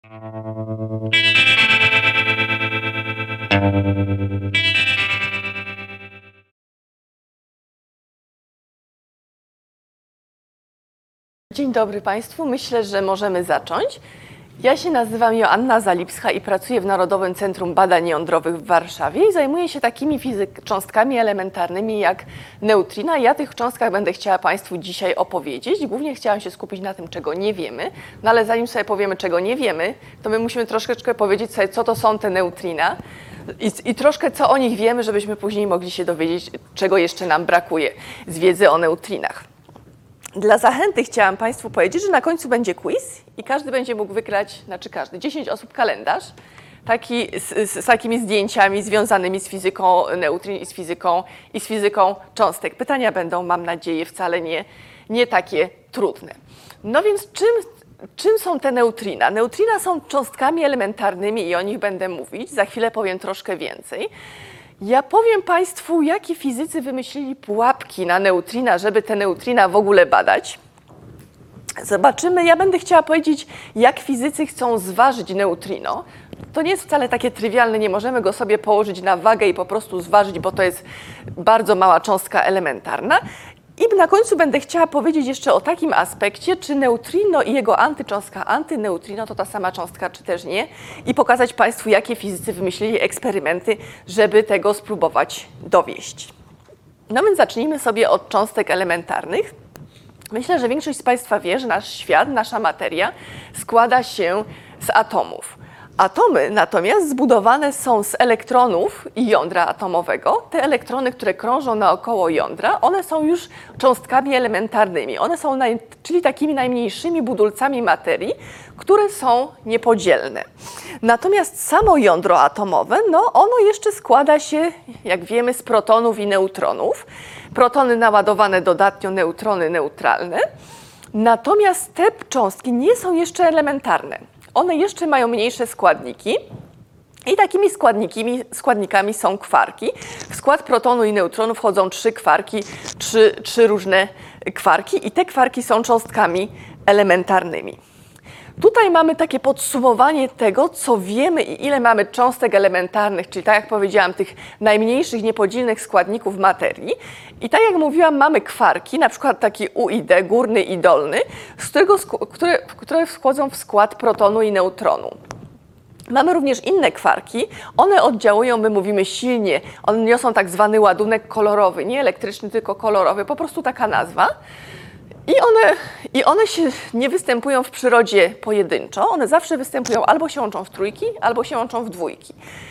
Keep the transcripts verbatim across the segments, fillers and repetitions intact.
Dzień dobry Państwu. Myślę, że możemy zacząć. Ja się nazywam Joanna Zalipska i pracuję w Narodowym Centrum Badań Jądrowych w Warszawie i zajmuję się takimi fizyk- cząstkami elementarnymi jak neutrina. Ja o tych cząstkach będę chciała Państwu dzisiaj opowiedzieć. Głównie chciałam się skupić na tym, czego nie wiemy, no ale zanim sobie powiemy, czego nie wiemy, to my musimy troszeczkę powiedzieć sobie, co to są te neutrina i, i troszkę co o nich wiemy, żebyśmy później mogli się dowiedzieć, czego jeszcze nam brakuje z wiedzy o neutrinach. Dla zachęty chciałam Państwu powiedzieć, że na końcu będzie quiz i każdy będzie mógł wygrać, znaczy każdy, dziesięć osób kalendarz, taki z, z, z takimi zdjęciami związanymi z fizyką neutrin i z fizyką, i z fizyką cząstek. Pytania będą, mam nadzieję, wcale nie, nie takie trudne. No więc czym, czym są te neutrina? Neutrina są cząstkami elementarnymi i o nich będę mówić, za chwilę powiem troszkę więcej. Ja powiem Państwu, jakie fizycy wymyślili pułapki na neutrina, żeby te neutrina w ogóle badać. Zobaczymy, ja będę chciała powiedzieć, jak fizycy chcą zważyć neutrino. To nie jest wcale takie trywialne, nie możemy go sobie położyć na wagę i po prostu zważyć, bo to jest bardzo mała cząstka elementarna. I na końcu będę chciała powiedzieć jeszcze o takim aspekcie, czy neutrino i jego antycząstka antyneutrino to ta sama cząstka, czy też nie. I pokazać Państwu, jakie fizycy wymyślili eksperymenty, żeby tego spróbować dowieść. No więc zacznijmy sobie od cząstek elementarnych. Myślę, że większość z Państwa wie, że nasz świat, nasza materia składa się z atomów. Atomy natomiast zbudowane są z elektronów i jądra atomowego. Te elektrony, które krążą naokoło jądra, one są już cząstkami elementarnymi. One są, naj, czyli takimi najmniejszymi budulcami materii, które są niepodzielne. Natomiast samo jądro atomowe, no ono jeszcze składa się, jak wiemy, z protonów i neutronów. Protony naładowane dodatnio, neutrony neutralne. Natomiast te cząstki nie są jeszcze elementarne. One jeszcze mają mniejsze składniki i takimi składnikami, składnikami są kwarki. W skład protonu i neutronu wchodzą trzy kwarki, trzy, trzy różne kwarki i te kwarki są cząstkami elementarnymi. Tutaj mamy takie podsumowanie tego, co wiemy i ile mamy cząstek elementarnych, czyli tak jak powiedziałam, tych najmniejszych niepodzielnych składników materii. I tak jak mówiłam, mamy kwarki, na przykład taki U i D, górny i dolny, z którego, które, które wchodzą w skład protonu i neutronu. Mamy również inne kwarki, one oddziałują, my mówimy silnie, one niosą tak zwany ładunek kolorowy, nie elektryczny, tylko kolorowy, po prostu taka nazwa. I one, I one się nie występują w przyrodzie pojedynczo, one zawsze występują albo się łączą w trójki, albo się łączą w dwójki.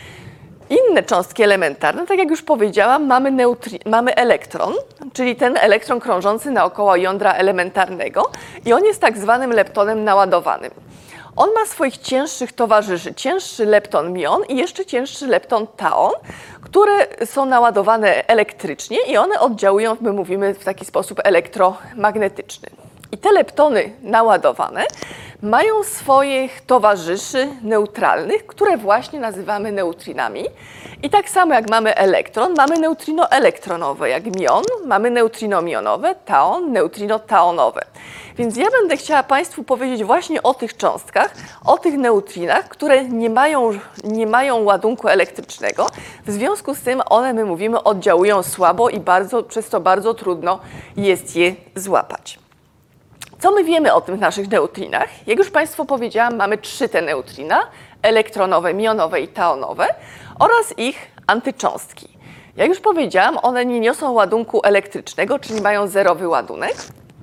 Inne cząstki elementarne, tak jak już powiedziałam, mamy, neutri- mamy elektron, czyli ten elektron krążący naokoło jądra elementarnego i on jest tak zwanym leptonem naładowanym. On ma swoich cięższych towarzyszy, cięższy lepton mion i jeszcze cięższy lepton taon, które są naładowane elektrycznie i one oddziałują, my mówimy w taki sposób elektromagnetyczny. I te leptony naładowane mają swoich towarzyszy neutralnych, które właśnie nazywamy neutrinami. I tak samo jak mamy elektron, mamy neutrino elektronowe, jak mion, mamy neutrino mionowe, taon, neutrino taonowe. Więc ja będę chciała Państwu powiedzieć właśnie o tych cząstkach, o tych neutrinach, które nie mają, nie mają ładunku elektrycznego. W związku z tym one, my mówimy, oddziałują słabo i bardzo, przez to bardzo trudno jest je złapać. Co my wiemy o tych naszych neutrinach? Jak już Państwu powiedziałam, mamy trzy te neutrina, elektronowe, mionowe i taonowe oraz ich antycząstki. Jak już powiedziałam, one nie niosą ładunku elektrycznego, czyli mają zerowy ładunek.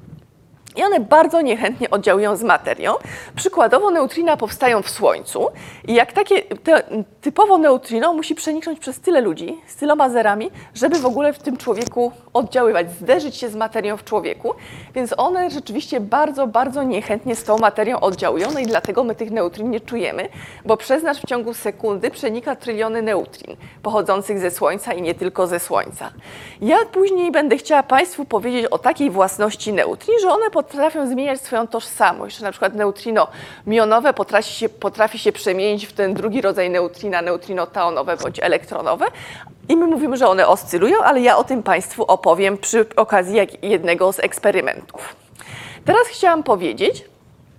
I one bardzo niechętnie oddziałują z materią. Przykładowo neutrina powstają w Słońcu i jak takie te, typowo neutrino musi przeniknąć przez tyle ludzi z tyloma zerami, żeby w ogóle w tym człowieku oddziaływać, zderzyć się z materią w człowieku, więc one rzeczywiście bardzo, bardzo niechętnie z tą materią oddziałują, no i dlatego my tych neutrin nie czujemy, bo przez nas w ciągu sekundy przenika tryliony neutrin pochodzących ze Słońca i nie tylko ze Słońca. Ja później będę chciała Państwu powiedzieć o takiej własności neutrin, że one potrafią zmieniać swoją tożsamość, że na przykład neutrino mionowe potrafi się, potrafi się przemienić w ten drugi rodzaj neutrina, neutrino taonowe bądź elektronowe i my mówimy, że one oscylują, ale ja o tym Państwu opowiem przy okazji jednego z eksperymentów. Teraz chciałam powiedzieć,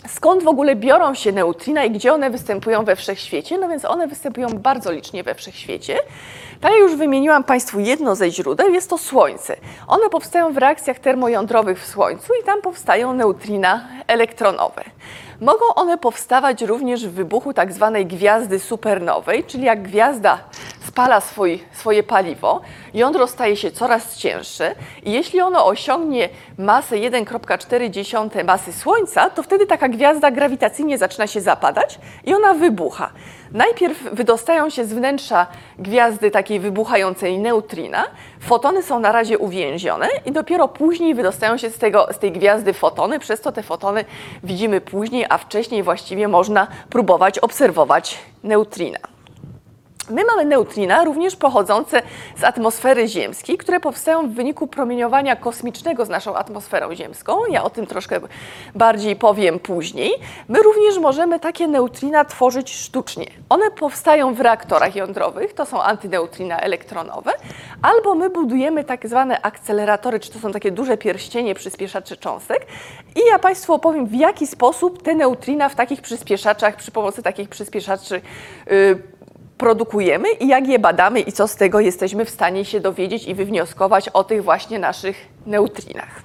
Skąd w ogóle biorą się neutrina i gdzie one występują we wszechświecie? No więc one występują bardzo licznie we wszechświecie. Tak jak już wymieniłam Państwu jedno ze źródeł, jest to Słońce. One powstają w reakcjach termojądrowych w Słońcu i tam powstają neutrina elektronowe. Mogą one powstawać również w wybuchu tak zwanej gwiazdy supernowej, czyli jak gwiazda spala swój, swoje paliwo, jądro staje się coraz cięższe i jeśli ono osiągnie masę jeden przecinek cztery masy Słońca, to wtedy taka gwiazda grawitacyjnie zaczyna się zapadać i ona wybucha. Najpierw wydostają się z wnętrza gwiazdy takiej wybuchającej neutrina, fotony są na razie uwięzione i dopiero później wydostają się z, tego, z tej gwiazdy fotony, przez to te fotony widzimy później, a wcześniej właściwie można próbować obserwować neutrina. My mamy neutrina również pochodzące z atmosfery ziemskiej, które powstają w wyniku promieniowania kosmicznego z naszą atmosferą ziemską. Ja o tym troszkę bardziej powiem później. My również możemy takie neutrina tworzyć sztucznie. One powstają w reaktorach jądrowych, to są antyneutrina elektronowe, albo my budujemy tak zwane akceleratory, czy to są takie duże pierścienie przyspieszaczy cząstek. I ja Państwu opowiem, w jaki sposób te neutrina w takich przyspieszaczach, przy pomocy takich przyspieszaczy yy, produkujemy i jak je badamy i co z tego jesteśmy w stanie się dowiedzieć i wywnioskować o tych właśnie naszych neutrinach.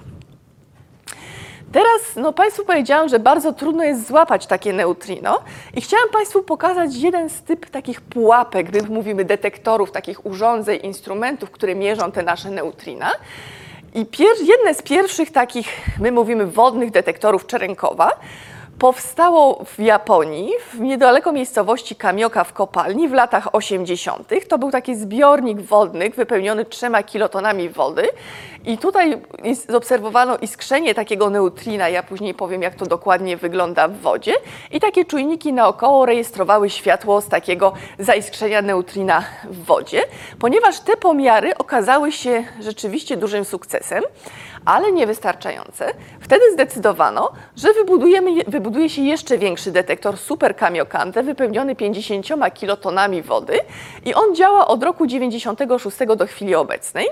Teraz no, Państwu powiedziałam, że bardzo trudno jest złapać takie neutrino i chciałam Państwu pokazać jeden z typ takich pułapek, my mówimy detektorów, takich urządzeń, instrumentów, które mierzą te nasze neutrina. I jedne z pierwszych takich, my mówimy wodnych detektorów Cherenkova, powstało w Japonii, w niedaleko miejscowości Kamioka w kopalni w latach osiemdziesiątych. To był taki zbiornik wodny wypełniony trzema kilotonami wody i tutaj zaobserwowano iskrzenie takiego neutrina, ja później powiem, jak to dokładnie wygląda w wodzie i takie czujniki naokoło rejestrowały światło z takiego zaiskrzenia neutrina w wodzie, ponieważ te pomiary okazały się rzeczywiście dużym sukcesem, ale niewystarczające. Wtedy zdecydowano, że wybudujemy, wybuduje się jeszcze większy detektor Super Kamiokande wypełniony pięćdziesięcioma kilotonami wody i on działa od roku dziewięćdziesiątego szóstego do chwili obecnej.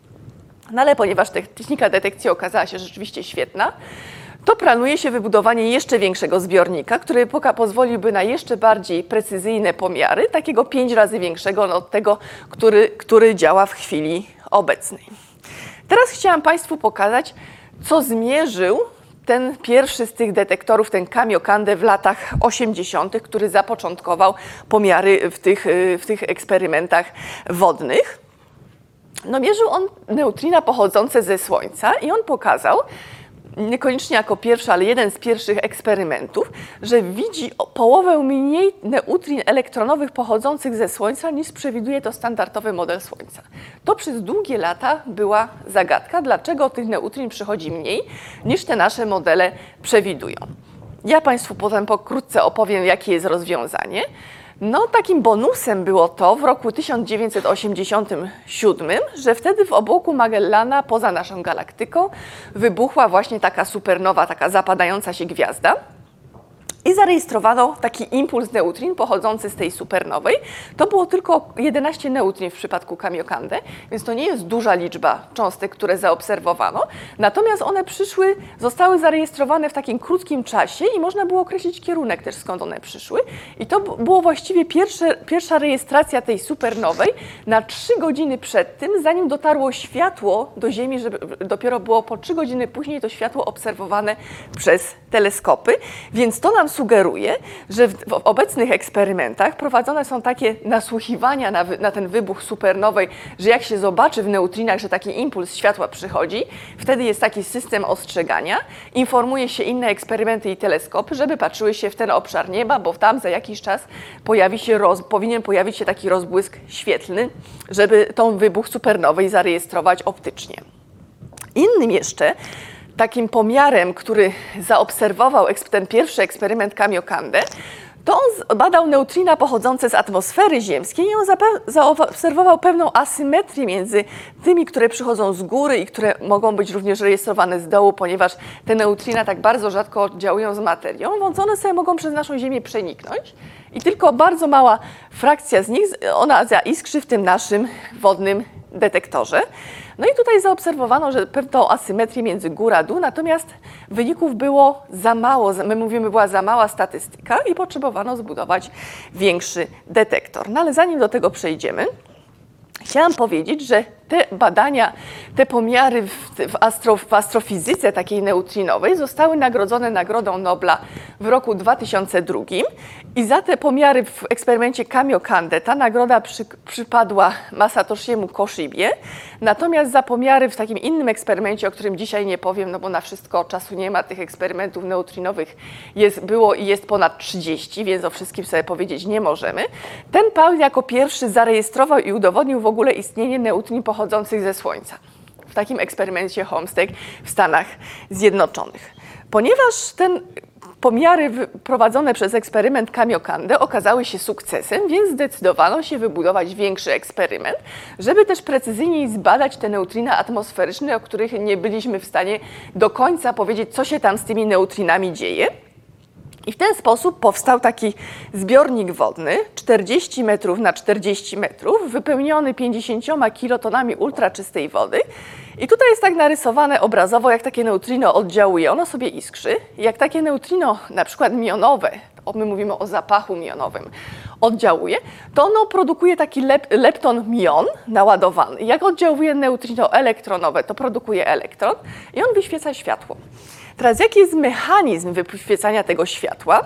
No ale ponieważ technika detekcji okazała się rzeczywiście świetna, to planuje się wybudowanie jeszcze większego zbiornika, który pozwoliłby na jeszcze bardziej precyzyjne pomiary, takiego pięć razy większego od tego, który, który działa w chwili obecnej. Teraz chciałam Państwu pokazać, co zmierzył ten pierwszy z tych detektorów, ten Kamiokande w latach osiemdziesiątych, który zapoczątkował pomiary w tych, w tych eksperymentach wodnych. No, mierzył on neutrina pochodzące ze Słońca i on pokazał, niekoniecznie jako pierwszy, ale jeden z pierwszych eksperymentów, że widzi o połowę mniej neutrin elektronowych pochodzących ze Słońca niż przewiduje to standardowy model Słońca. To przez długie lata była zagadka, dlaczego tych neutrin przychodzi mniej niż te nasze modele przewidują. Ja Państwu potem pokrótce opowiem, jakie jest rozwiązanie. No, takim bonusem było to w roku tysiąc dziewięćset osiemdziesiątym siódmym, że wtedy w obłoku Magellana, poza naszą galaktyką, wybuchła właśnie taka supernowa, taka zapadająca się gwiazda. I zarejestrowano taki impuls neutrin pochodzący z tej supernowej. To było tylko jedenaście neutrin w przypadku Kamiokande, więc to nie jest duża liczba cząstek, które zaobserwowano. Natomiast one przyszły, zostały zarejestrowane w takim krótkim czasie i można było określić kierunek też, skąd one przyszły. I to było właściwie pierwsze, pierwsza rejestracja tej supernowej na trzy godziny przed tym, zanim dotarło światło do Ziemi, żeby dopiero było po trzy godziny później to światło obserwowane przez teleskopy. Więc to nam sugeruje, że w, w obecnych eksperymentach prowadzone są takie nasłuchiwania na, wy, na ten wybuch supernowej, że jak się zobaczy w neutrinach, że taki impuls światła przychodzi, wtedy jest taki system ostrzegania, informuje się inne eksperymenty i teleskopy, żeby patrzyły się w ten obszar nieba, bo tam za jakiś czas pojawi się roz, powinien pojawić się taki rozbłysk świetlny, żeby tą wybuch supernowej zarejestrować optycznie. Innym jeszcze takim pomiarem, który zaobserwował ten pierwszy eksperyment Kamiokande, to on badał neutrina pochodzące z atmosfery ziemskiej i on zaobserwował pewną asymetrię między tymi, które przychodzą z góry i które mogą być również rejestrowane z dołu, ponieważ te neutrina tak bardzo rzadko oddziałują z materią, więc one sobie mogą przez naszą Ziemię przeniknąć i tylko bardzo mała frakcja z nich, ona zaiskrzy w tym naszym wodnym detektorze. No i tutaj zaobserwowano, że pewną asymetrię między góra-dół, natomiast wyników było za mało, my mówimy, była za mała statystyka i potrzebowano zbudować większy detektor. No ale zanim do tego przejdziemy, chciałam powiedzieć, że te badania, te pomiary w, w, astro, w astrofizyce takiej neutrinowej zostały nagrodzone Nagrodą Nobla w roku dwa tysiące drugim i za te pomiary w eksperymencie Kamiokande ta nagroda przy, przypadła Masatoshiemu Koshibie, natomiast za pomiary w takim innym eksperymencie, o którym dzisiaj nie powiem, no bo na wszystko czasu nie ma, tych eksperymentów neutrinowych jest, było i jest ponad trzydzieści, więc o wszystkim sobie powiedzieć nie możemy. Ten pan jako pierwszy zarejestrował i udowodnił w ogóle istnienie neutrin pochodzących ze Słońca w takim eksperymencie Homestake w Stanach Zjednoczonych. Ponieważ ten pomiary prowadzone przez eksperyment Kamiokande okazały się sukcesem, więc zdecydowano się wybudować większy eksperyment, żeby też precyzyjniej zbadać te neutrina atmosferyczne, o których nie byliśmy w stanie do końca powiedzieć, co się tam z tymi neutrinami dzieje. I w ten sposób powstał taki zbiornik wodny czterdzieści metrów na czterdzieści metrów, wypełniony pięćdziesięcioma kilotonami ultraczystej wody. I tutaj jest tak narysowane obrazowo, jak takie neutrino oddziałuje. Ono sobie iskrzy. Jak takie neutrino, na przykład mionowe, my mówimy o zapachu mionowym, oddziałuje, to ono produkuje taki lep, lepton mion naładowany. Jak oddziałuje neutrino elektronowe, to produkuje elektron i on wyświeca światło. Teraz jaki jest mechanizm wyświecania tego światła?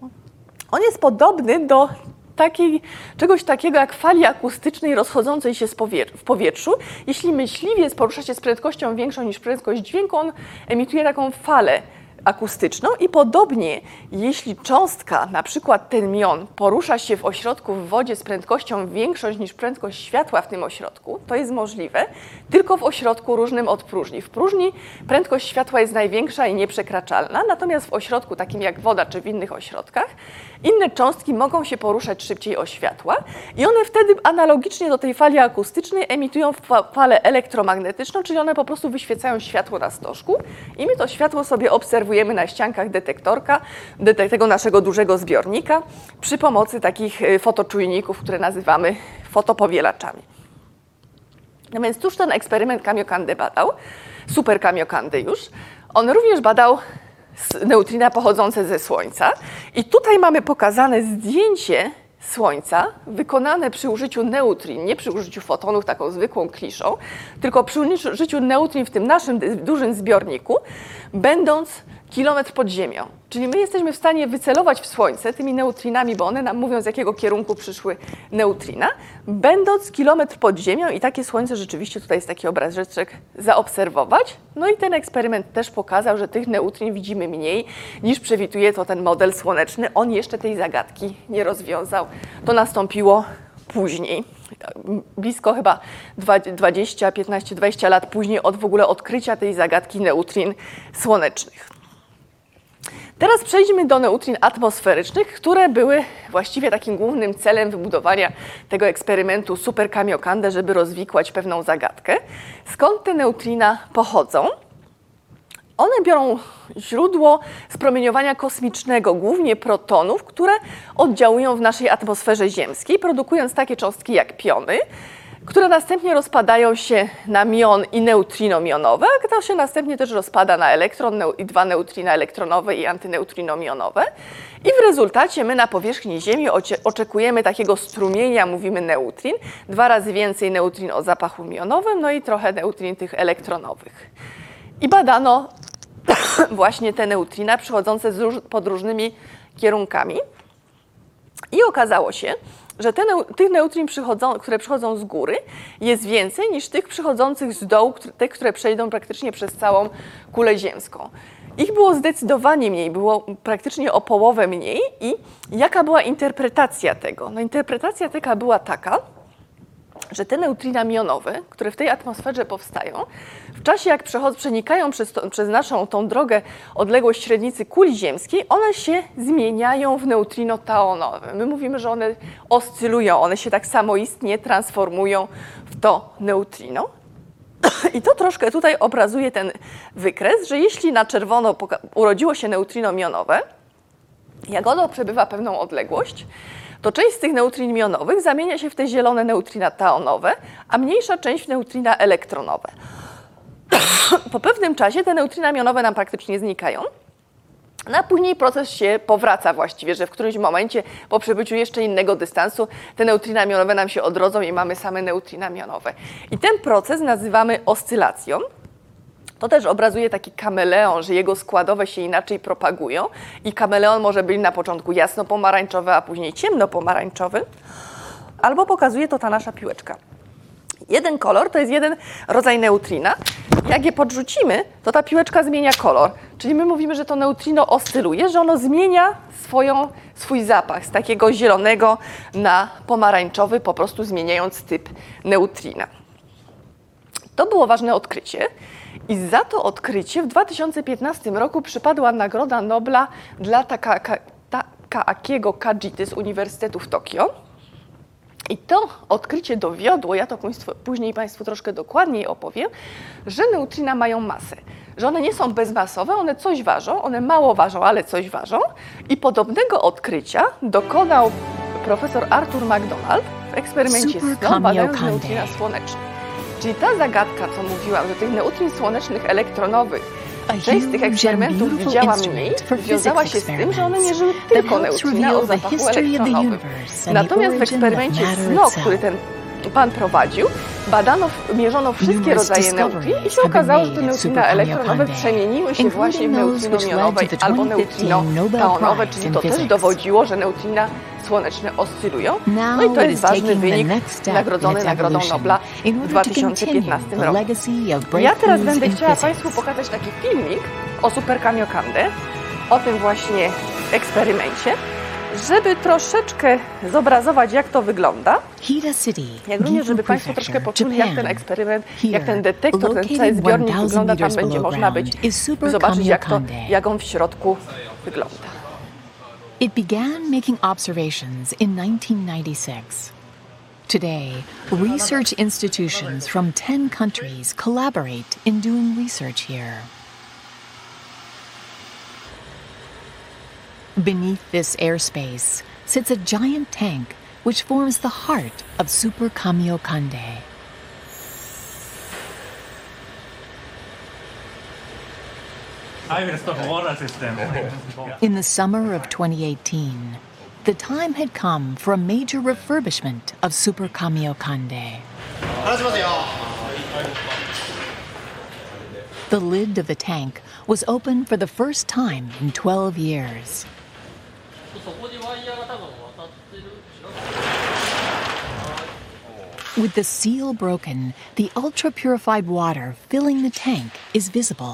On jest podobny do takiej, czegoś takiego jak fali akustycznej rozchodzącej się z powietrzu, w powietrzu. Jeśli myśliwiec porusza się z prędkością większą niż prędkość dźwięku, on emituje taką falę akustyczną i podobnie, jeśli cząstka, na przykład ten mion, porusza się w ośrodku w wodzie z prędkością większą niż prędkość światła w tym ośrodku, to jest możliwe tylko w ośrodku różnym od próżni. W próżni prędkość światła jest największa i nieprzekraczalna, natomiast w ośrodku takim jak woda czy w innych ośrodkach inne cząstki mogą się poruszać szybciej od światła i one wtedy analogicznie do tej fali akustycznej emitują falę elektromagnetyczną, czyli one po prostu wyświecają światło na stożku i my to światło sobie obserwujemy na ściankach detektorka, tego naszego dużego zbiornika przy pomocy takich fotoczujników, które nazywamy fotopowielaczami. No więc cóż ten eksperyment Kamiokande badał? Super Kamiokande już. On również badał neutrina pochodzące ze Słońca i tutaj mamy pokazane zdjęcie Słońca wykonane przy użyciu neutrin, nie przy użyciu fotonów taką zwykłą kliszą, tylko przy użyciu neutrin w tym naszym dużym zbiorniku, będąc kilometr pod ziemią. Czyli my jesteśmy w stanie wycelować w Słońce tymi neutrinami, bo one nam mówią, z jakiego kierunku przyszły neutrina, będąc kilometr pod ziemią i takie Słońce rzeczywiście, tutaj jest taki obrazeczek, zaobserwować. No i ten eksperyment też pokazał, że tych neutrin widzimy mniej niż przewiduje to ten model słoneczny. On jeszcze tej zagadki nie rozwiązał. To nastąpiło później. Blisko chyba dwadzieścia, piętnaście, dwadzieścia lat później od w ogóle odkrycia tej zagadki neutrin słonecznych. Teraz przejdźmy do neutrin atmosferycznych, które były właściwie takim głównym celem wybudowania tego eksperymentu Super Kamiokande, żeby rozwikłać pewną zagadkę. Skąd te neutrina pochodzą? One biorą źródło z promieniowania kosmicznego, głównie protonów, które oddziałują w naszej atmosferze ziemskiej, produkując takie cząstki jak piony, które następnie rozpadają się na mion i neutrino mionowe, a to się następnie też rozpada na elektron i dwa neutrina elektronowe i antyneutrino mionowe. I w rezultacie my na powierzchni Ziemi oczekujemy takiego strumienia, mówimy neutrin, dwa razy więcej neutrin o zapachu mionowym, no i trochę neutrin tych elektronowych. I badano właśnie te neutrina przychodzące z róż pod różnymi kierunkami i okazało się, że te neu tych neutrin, przychodzą, które przychodzą z góry, jest więcej niż tych przychodzących z dołu, te, które przejdą praktycznie przez całą kulę ziemską. Ich było zdecydowanie mniej, było praktycznie o połowę mniej. I jaka była interpretacja tego? No, interpretacja taka była taka, że te neutrina mionowe, które w tej atmosferze powstają, w czasie jak przenikają przez, to, przez naszą tą drogę odległość średnicy kuli ziemskiej, one się zmieniają w neutrino taonowe. My mówimy, że one oscylują, one się tak samoistnie transformują w to neutrino. I to troszkę tutaj obrazuje ten wykres, że jeśli na czerwono urodziło się neutrino mionowe, Jak ono przebywa pewną odległość, to część z tych neutrin jonowych zamienia się w te zielone neutrina taonowe, a mniejsza część w neutrina elektronowe. Po pewnym czasie te neutrina jonowe nam praktycznie znikają, no a później proces się powraca właściwie, że w którymś momencie po przebyciu jeszcze innego dystansu te neutrina jonowe nam się odrodzą i mamy same neutrina jonowe. I ten proces nazywamy oscylacją. To też obrazuje taki kameleon, że jego składowe się inaczej propagują i kameleon może być na początku jasno-pomarańczowy, a później ciemno-pomarańczowy, albo pokazuje to ta nasza piłeczka. Jeden kolor to jest jeden rodzaj neutrina. Jak je podrzucimy, to ta piłeczka zmienia kolor. Czyli my mówimy, że to neutrino oscyluje, że ono zmienia swoją, swój zapach z takiego zielonego na pomarańczowy, po prostu zmieniając typ neutrina. To było ważne odkrycie i za to odkrycie w dwa tysiące piętnastym roku przypadła Nagroda Nobla dla Takaakiego Kajity z Uniwersytetu w Tokio. I to odkrycie dowiodło, ja to państwu, później Państwu troszkę dokładniej opowiem, że neutrina mają masę, że one nie są bezmasowe, one coś ważą, one mało ważą, ale coś ważą. I podobnego odkrycia dokonał profesor Arthur McDonald w eksperymencie z sną, badając neutrina słoneczne. Czyli ta zagadka, co mówiłam, że tych neutrin słonecznych elektronowych część z tych eksperymentów widziała mniej, wiązała się z tym, że one mierzyły tylko neutrina o zapachu elektronowym. Natomiast w eksperymencie S N O, który ten pan prowadził, badano, mierzono wszystkie rodzaje neutrin i się okazało, że te neutrina elektronowe przemieniły się właśnie w neutrino jonowe albo neutrino taonowe, czyli to też dowodziło, że neutrina słoneczne oscylują. No i to jest ważny wynik nagrodzony Nagrodą Nobla w dwa tysiące piętnastym roku. Ja teraz będę chciała Państwu pokazać taki filmik o Super Kamiokande, o tym właśnie eksperymencie, żeby troszeczkę zobrazować, jak to wygląda, jak również, żeby Państwo troszkę poczuli, jak ten eksperyment, jak ten detektor, ten cały zbiornik wygląda, tam będzie można być, zobaczyć, jak, to, jak on w środku wygląda. It began making observations in nineteen ninety-six. Today, research institutions from ten countries collaborate in doing research here. Beneath this airspace sits a giant tank which forms the heart of Super Kamiokande. In the summer of twenty eighteen, the time had come for a major refurbishment of Super Kamiokande. The lid of the tank was opened for the first time in twelve years. With the seal broken, the ultra-purified water filling the tank is visible.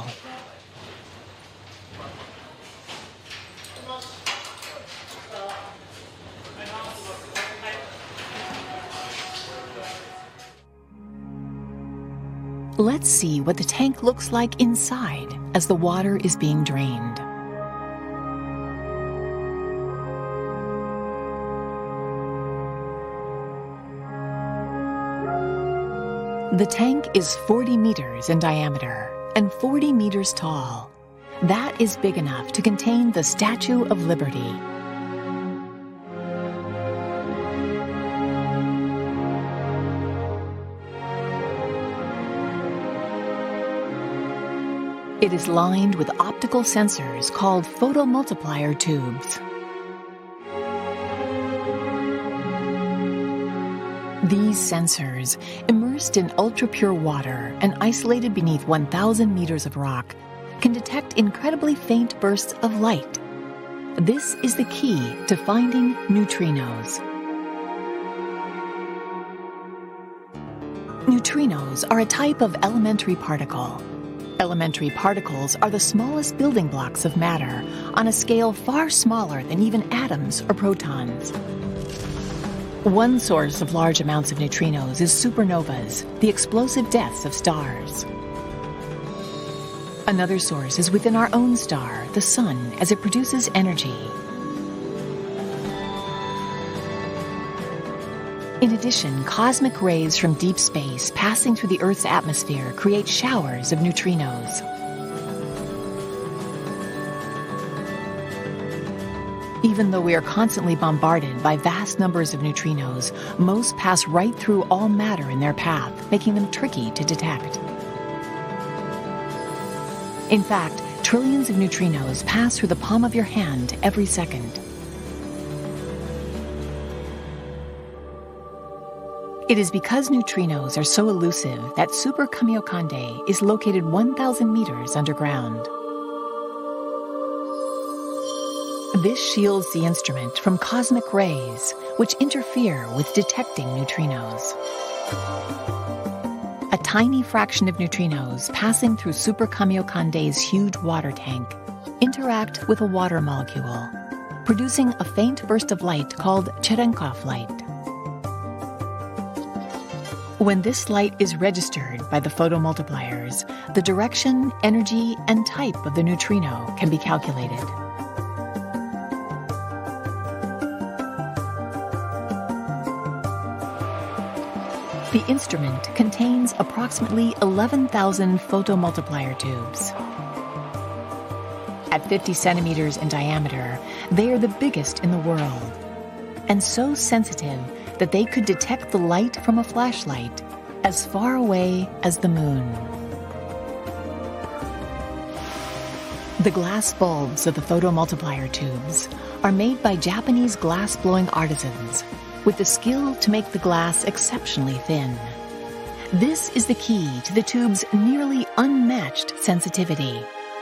Let's see what the tank looks like inside as the water is being drained. The tank is forty meters in diameter and forty meters tall. That is big enough to contain the Statue of Liberty. It is lined with optical sensors called photomultiplier tubes. These sensors, immersed in ultra-pure water and isolated beneath one thousand meters of rock, can detect incredibly faint bursts of light. This is the key to finding neutrinos. Neutrinos are a type of elementary particle. Elementary particles are the smallest building blocks of matter on a scale far smaller than even atoms or protons. One source of large amounts of neutrinos is supernovas, the explosive deaths of stars. Another source is within our own star, the Sun, as it produces energy. In addition, cosmic rays from deep space passing through the Earth's atmosphere create showers of neutrinos. Even though we are constantly bombarded by vast numbers of neutrinos, most pass right through all matter in their path, making them tricky to detect. In fact, trillions of neutrinos pass through the palm of your hand every second. It is because neutrinos are so elusive that Super Kamiokande is located one thousand meters underground. This shields the instrument from cosmic rays, which interfere with detecting neutrinos. A tiny fraction of neutrinos passing through Super Kamiokande's huge water tank interact with a water molecule, producing a faint burst of light called Cherenkov light. When this light is registered by the photomultipliers, the direction, energy, and type of the neutrino can be calculated. The instrument contains approximately eleven thousand photomultiplier tubes. At fifty centimeters in diameter, they are the biggest in the world, and so sensitive that they could detect the light from a flashlight as far away as the moon. The glass bulbs of the photomultiplier tubes are made by Japanese glass-blowing artisans with the skill to make the glass exceptionally thin. This is the key to the tube's nearly unmatched sensitivity.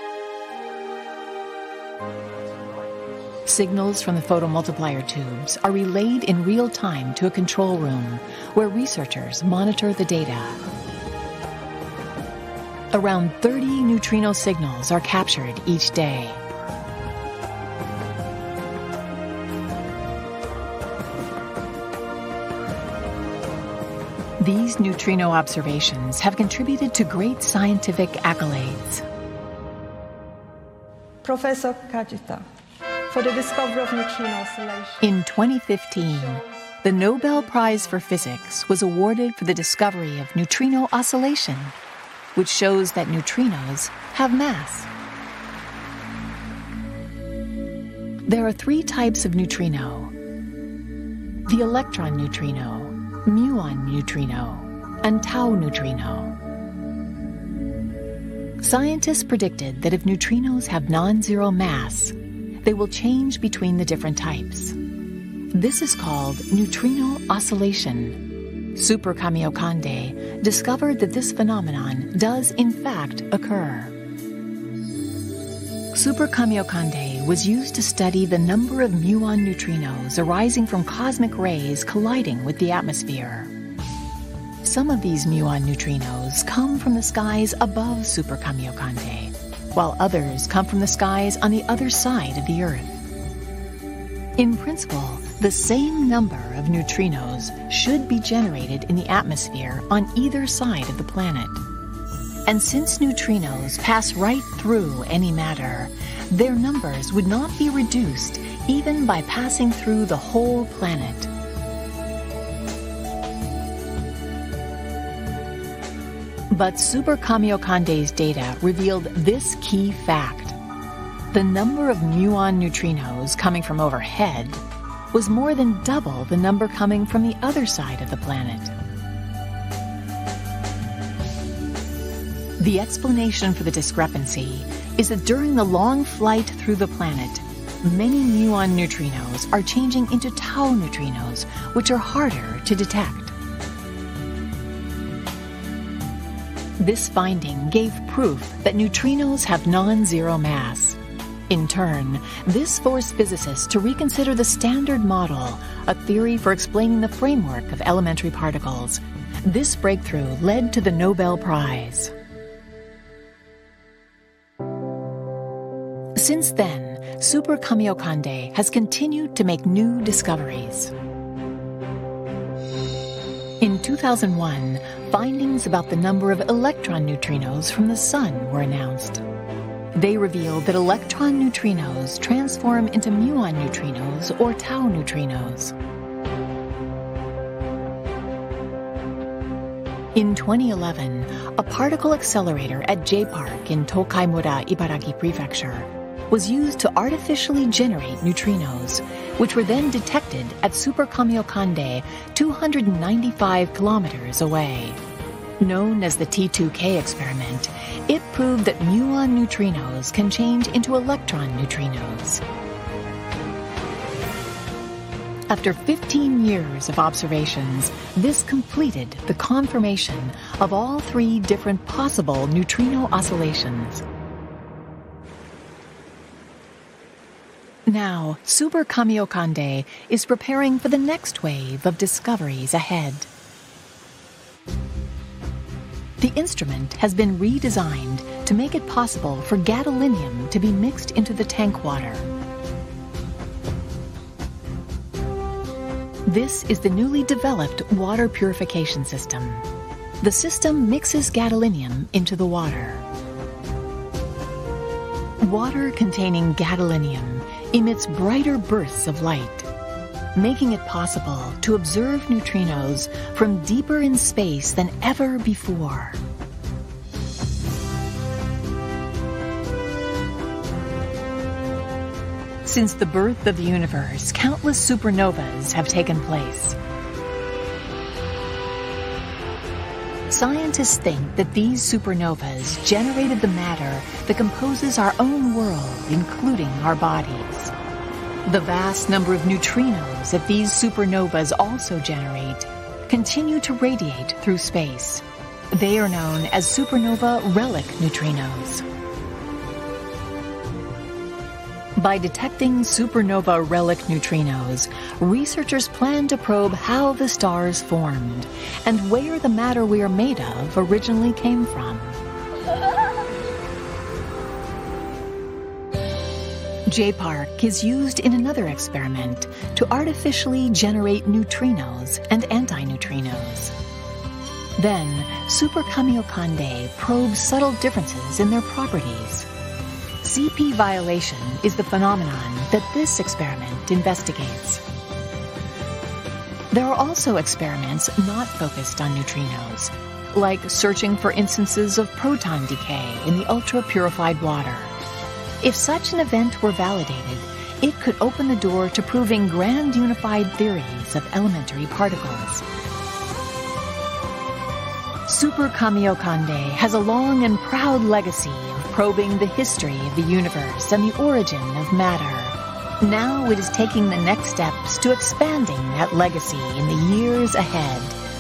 Signals from the photomultiplier tubes are relayed in real time to a control room where researchers monitor the data. Around thirty neutrino signals are captured each day. These neutrino observations have contributed to great scientific accolades. Professor Kajita, for the discovery of neutrino oscillation. In twenty fifteen, the Nobel Prize for Physics was awarded for the discovery of neutrino oscillation, which shows that neutrinos have mass. There are three types of neutrino: the electron neutrino, muon neutrino, and tau neutrino. Scientists predicted that if neutrinos have non-zero mass, they will change between the different types. This is called neutrino oscillation. Super Kamiokande discovered that this phenomenon does in fact occur. Super Kamiokande was used to study the number of muon neutrinos arising from cosmic rays colliding with the atmosphere. Some of these muon neutrinos come from the skies above Super Kamiokande, while others come from the skies on the other side of the Earth. In principle, the same number of neutrinos should be generated in the atmosphere on either side of the planet. And since neutrinos pass right through any matter, their numbers would not be reduced even by passing through the whole planet. But Super Kamiokande's data revealed this key fact. The number of muon neutrinos coming from overhead was more than double the number coming from the other side of the planet. The explanation for the discrepancy is that during the long flight through the planet, many muon neutrinos are changing into tau neutrinos, which are harder to detect. This finding gave proof that neutrinos have non-zero mass. In turn, this forced physicists to reconsider the Standard Model, a theory for explaining the framework of elementary particles. This breakthrough led to the Nobel Prize. Since then, Super Kamiokande has continued to make new discoveries. In two thousand one, findings about the number of electron neutrinos from the Sun were announced. They revealed that electron neutrinos transform into muon neutrinos or tau neutrinos. In twenty eleven, a particle accelerator at J-Park in Tokaimura, Ibaraki Prefecture was used to artificially generate neutrinos, which were then detected at Super Kamiokande two hundred ninety-five kilometers away. Known as the T two K experiment, it proved that muon neutrinos can change into electron neutrinos. After fifteen years of observations, this completed the confirmation of all three different possible neutrino oscillations. Now, Super Kamiokande is preparing for the next wave of discoveries ahead. The instrument has been redesigned to make it possible for gadolinium to be mixed into the tank water. This is the newly developed water purification system. The system mixes gadolinium into the water. Water containing gadolinium emits brighter bursts of light, making it possible to observe neutrinos from deeper in space than ever before. Since the birth of the universe, countless supernovas have taken place. Scientists think that these supernovas generated the matter that composes our own world, including our bodies. The vast number of neutrinos that these supernovas also generate continue to radiate through space. They are known as supernova relic neutrinos. By detecting supernova relic neutrinos, researchers plan to probe how the stars formed and where the matter we are made of originally came from. J-PARC is used in another experiment to artificially generate neutrinos and antineutrinos. Then, Super Kamiokande probes subtle differences in their properties. C P violation is the phenomenon that this experiment investigates. There are also experiments not focused on neutrinos, like searching for instances of proton decay in the ultra-purified water. If such an event were validated, it could open the door to proving grand unified theories of elementary particles. Super Kamiokande has a long and proud legacy of probing the history of the universe and the origin of matter. Now it is taking the next steps to expanding that legacy in the years ahead.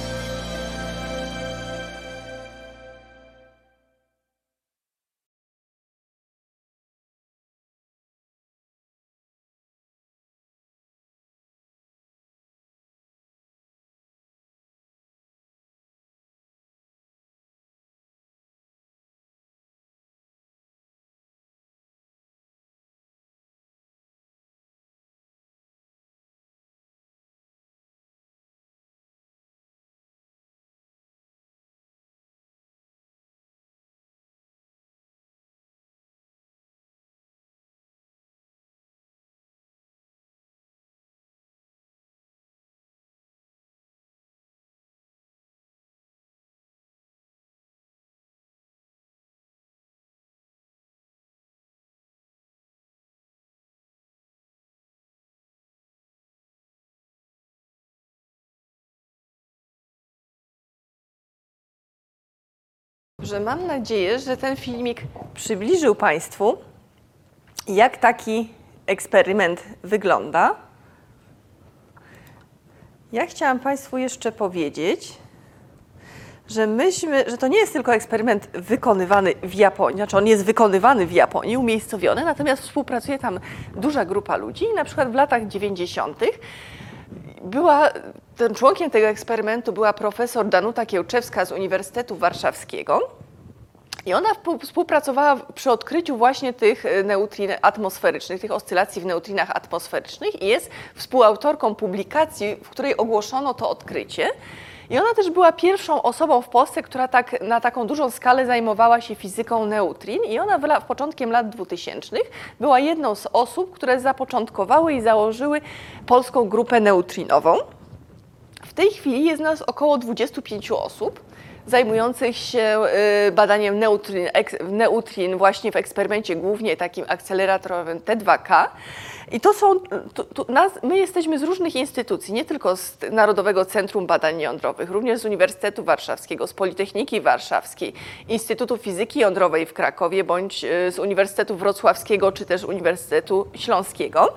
Że mam nadzieję, że ten filmik przybliżył Państwu, jak taki eksperyment wygląda. Ja chciałam Państwu jeszcze powiedzieć, że myśmy, że to nie jest tylko eksperyment wykonywany w Japonii, znaczy on jest wykonywany w Japonii, umiejscowiony, natomiast współpracuje tam duża grupa ludzi. Na przykład w latach dziewięćdziesiątych była, tym członkiem tego eksperymentu była profesor Danuta Kiełczewska z Uniwersytetu Warszawskiego i ona współpracowała przy odkryciu właśnie tych neutrin atmosferycznych, tych oscylacji w neutrinach atmosferycznych i jest współautorką publikacji, w której ogłoszono to odkrycie. I ona też była pierwszą osobą w Polsce, która tak, na taką dużą skalę zajmowała się fizyką neutrin i ona w, w początkiem lat dwutysięcznych była jedną z osób, które zapoczątkowały i założyły polską grupę neutrinową. W tej chwili jest nas około dwudziestu pięciu osób. zajmujących się y, badaniem neutrin, ek, neutrin właśnie w eksperymencie głównie takim akceleratorowym T dwa K. I to są, tu, tu nas, my jesteśmy z różnych instytucji, nie tylko z Narodowego Centrum Badań Jądrowych, również z Uniwersytetu Warszawskiego, z Politechniki Warszawskiej, Instytutu Fizyki Jądrowej w Krakowie, bądź y, z Uniwersytetu Wrocławskiego, czy też Uniwersytetu Śląskiego.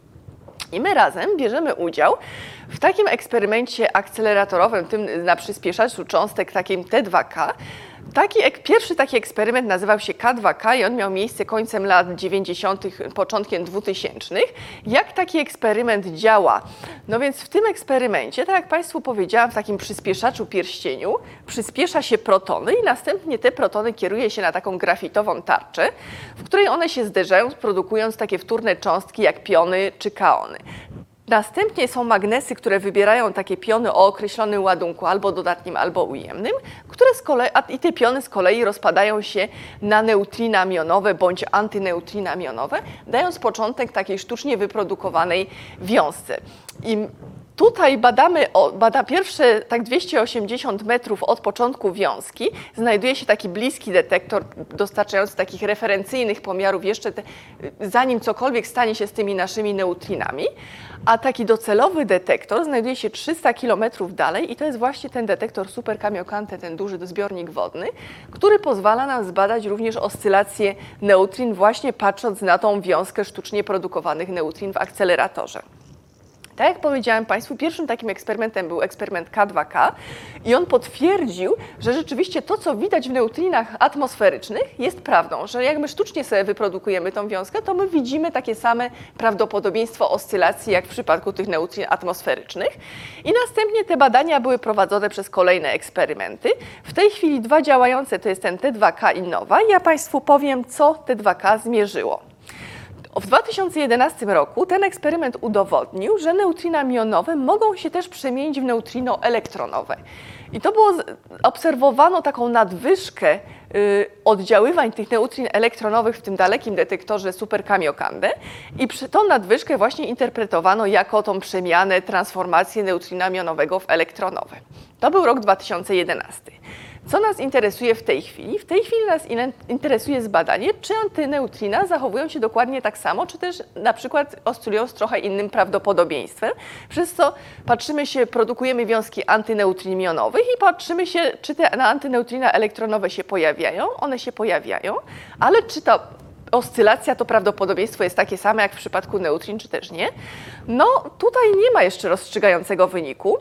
I my razem bierzemy udział w takim eksperymencie akceleratorowym, tym na przyspieszaczu cząstek, takim T dwa K. Taki, pierwszy taki eksperyment nazywał się K dwa K i on miał miejsce końcem lat dziewięćdziesiątych, początkiem dwutysięcznych. Jak taki eksperyment działa? No więc w tym eksperymencie, tak jak Państwu powiedziałam, w takim przyspieszaczu pierścieniu przyspiesza się protony i następnie te protony kieruje się na taką grafitową tarczę, w której one się zderzają, produkując takie wtórne cząstki jak piony czy kaony. Następnie są magnesy, które wybierają takie piony o określonym ładunku, albo dodatnim, albo ujemnym, które z kolei, a i te piony z kolei rozpadają się na neutrina mionowe bądź antyneutrina mionowe, dając początek takiej sztucznie wyprodukowanej wiązce. I tutaj badamy, bada pierwsze tak dwieście osiemdziesiąt metrów od początku wiązki, znajduje się taki bliski detektor dostarczający takich referencyjnych pomiarów jeszcze te, zanim cokolwiek stanie się z tymi naszymi neutrinami, a taki docelowy detektor znajduje się trzysta kilometrów dalej i to jest właśnie ten detektor Super Kamiokande, ten duży zbiornik wodny, który pozwala nam zbadać również oscylacje neutrin, właśnie patrząc na tą wiązkę sztucznie produkowanych neutrin w akceleratorze. Tak jak powiedziałam Państwu, pierwszym takim eksperymentem był eksperyment K dwa K i on potwierdził, że rzeczywiście to, co widać w neutrinach atmosferycznych, jest prawdą, że jak my sztucznie sobie wyprodukujemy tą wiązkę, to my widzimy takie same prawdopodobieństwo oscylacji, jak w przypadku tych neutrin atmosferycznych. I następnie te badania były prowadzone przez kolejne eksperymenty. W tej chwili dwa działające to jest ten T dwa K i NOVA. Ja Państwu powiem, co T dwa K zmierzyło. W dwa tysiące jedenastym roku ten eksperyment udowodnił, że neutrina mionowe mogą się też przemienić w neutrino elektronowe. I to było, obserwowano taką nadwyżkę y, oddziaływań tych neutrin elektronowych w tym dalekim detektorze Super Kamiokande i przy tą nadwyżkę właśnie interpretowano jako tą przemianę, transformację neutrina mionowego w elektronowe. To był rok dwa tysiące jedenasty. Co nas interesuje w tej chwili? W tej chwili nas interesuje zbadanie, czy antyneutrina zachowują się dokładnie tak samo, czy też na przykład oscylują z trochę innym prawdopodobieństwem, przez co patrzymy się, produkujemy wiązki antyneutrin mionowych i patrzymy się, czy te na antyneutrina elektronowe się pojawiają, one się pojawiają, ale czy ta oscylacja, to prawdopodobieństwo jest takie same jak w przypadku neutrin, czy też nie? No tutaj nie ma jeszcze rozstrzygającego wyniku.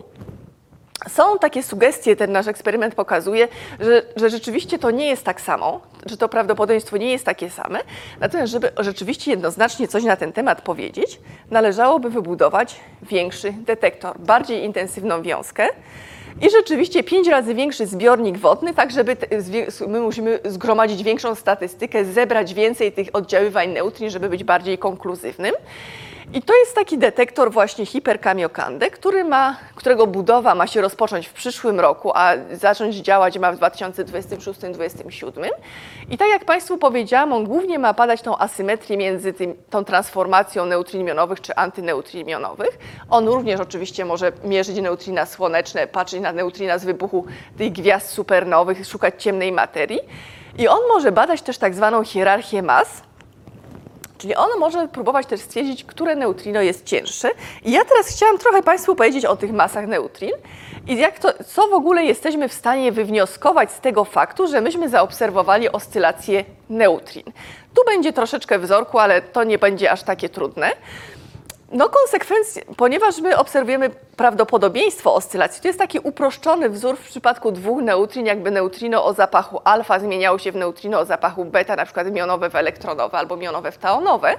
Są takie sugestie, ten nasz eksperyment pokazuje, że, że rzeczywiście to nie jest tak samo, że to prawdopodobieństwo nie jest takie same. Natomiast, żeby rzeczywiście jednoznacznie coś na ten temat powiedzieć, należałoby wybudować większy detektor, bardziej intensywną wiązkę i rzeczywiście pięć razy większy zbiornik wodny, tak żeby te, my musimy zgromadzić większą statystykę, zebrać więcej tych oddziaływań neutrin, żeby być bardziej konkluzywnym. I to jest taki detektor właśnie Hiper-Kamiokande, który ma, którego budowa ma się rozpocząć w przyszłym roku, a zacząć działać ma w dwa tysiące dwudziestym szóstym do dwa tysiące dwudziestym siódmym. I tak jak Państwu powiedziałam, on głównie ma badać tą asymetrię między tym, tą transformacją neutrin mionowych czy antyneutrin mionowych. On również oczywiście może mierzyć neutrina słoneczne, patrzeć na neutrina z wybuchu tych gwiazd supernowych, szukać ciemnej materii. I on może badać też tak zwaną hierarchię mas. Czyli on może próbować też stwierdzić, które neutrino jest cięższe. I ja teraz chciałam trochę Państwu powiedzieć o tych masach neutrin i jak to, co w ogóle jesteśmy w stanie wywnioskować z tego faktu, że myśmy zaobserwowali oscylację neutrin. Tu będzie troszeczkę wzorku, ale to nie będzie aż takie trudne. No konsekwencje, ponieważ my obserwujemy prawdopodobieństwo oscylacji, to jest taki uproszczony wzór w przypadku dwóch neutrin, jakby neutrino o zapachu alfa zmieniało się w neutrino o zapachu beta, na przykład mionowe w elektronowe albo mionowe w taonowe.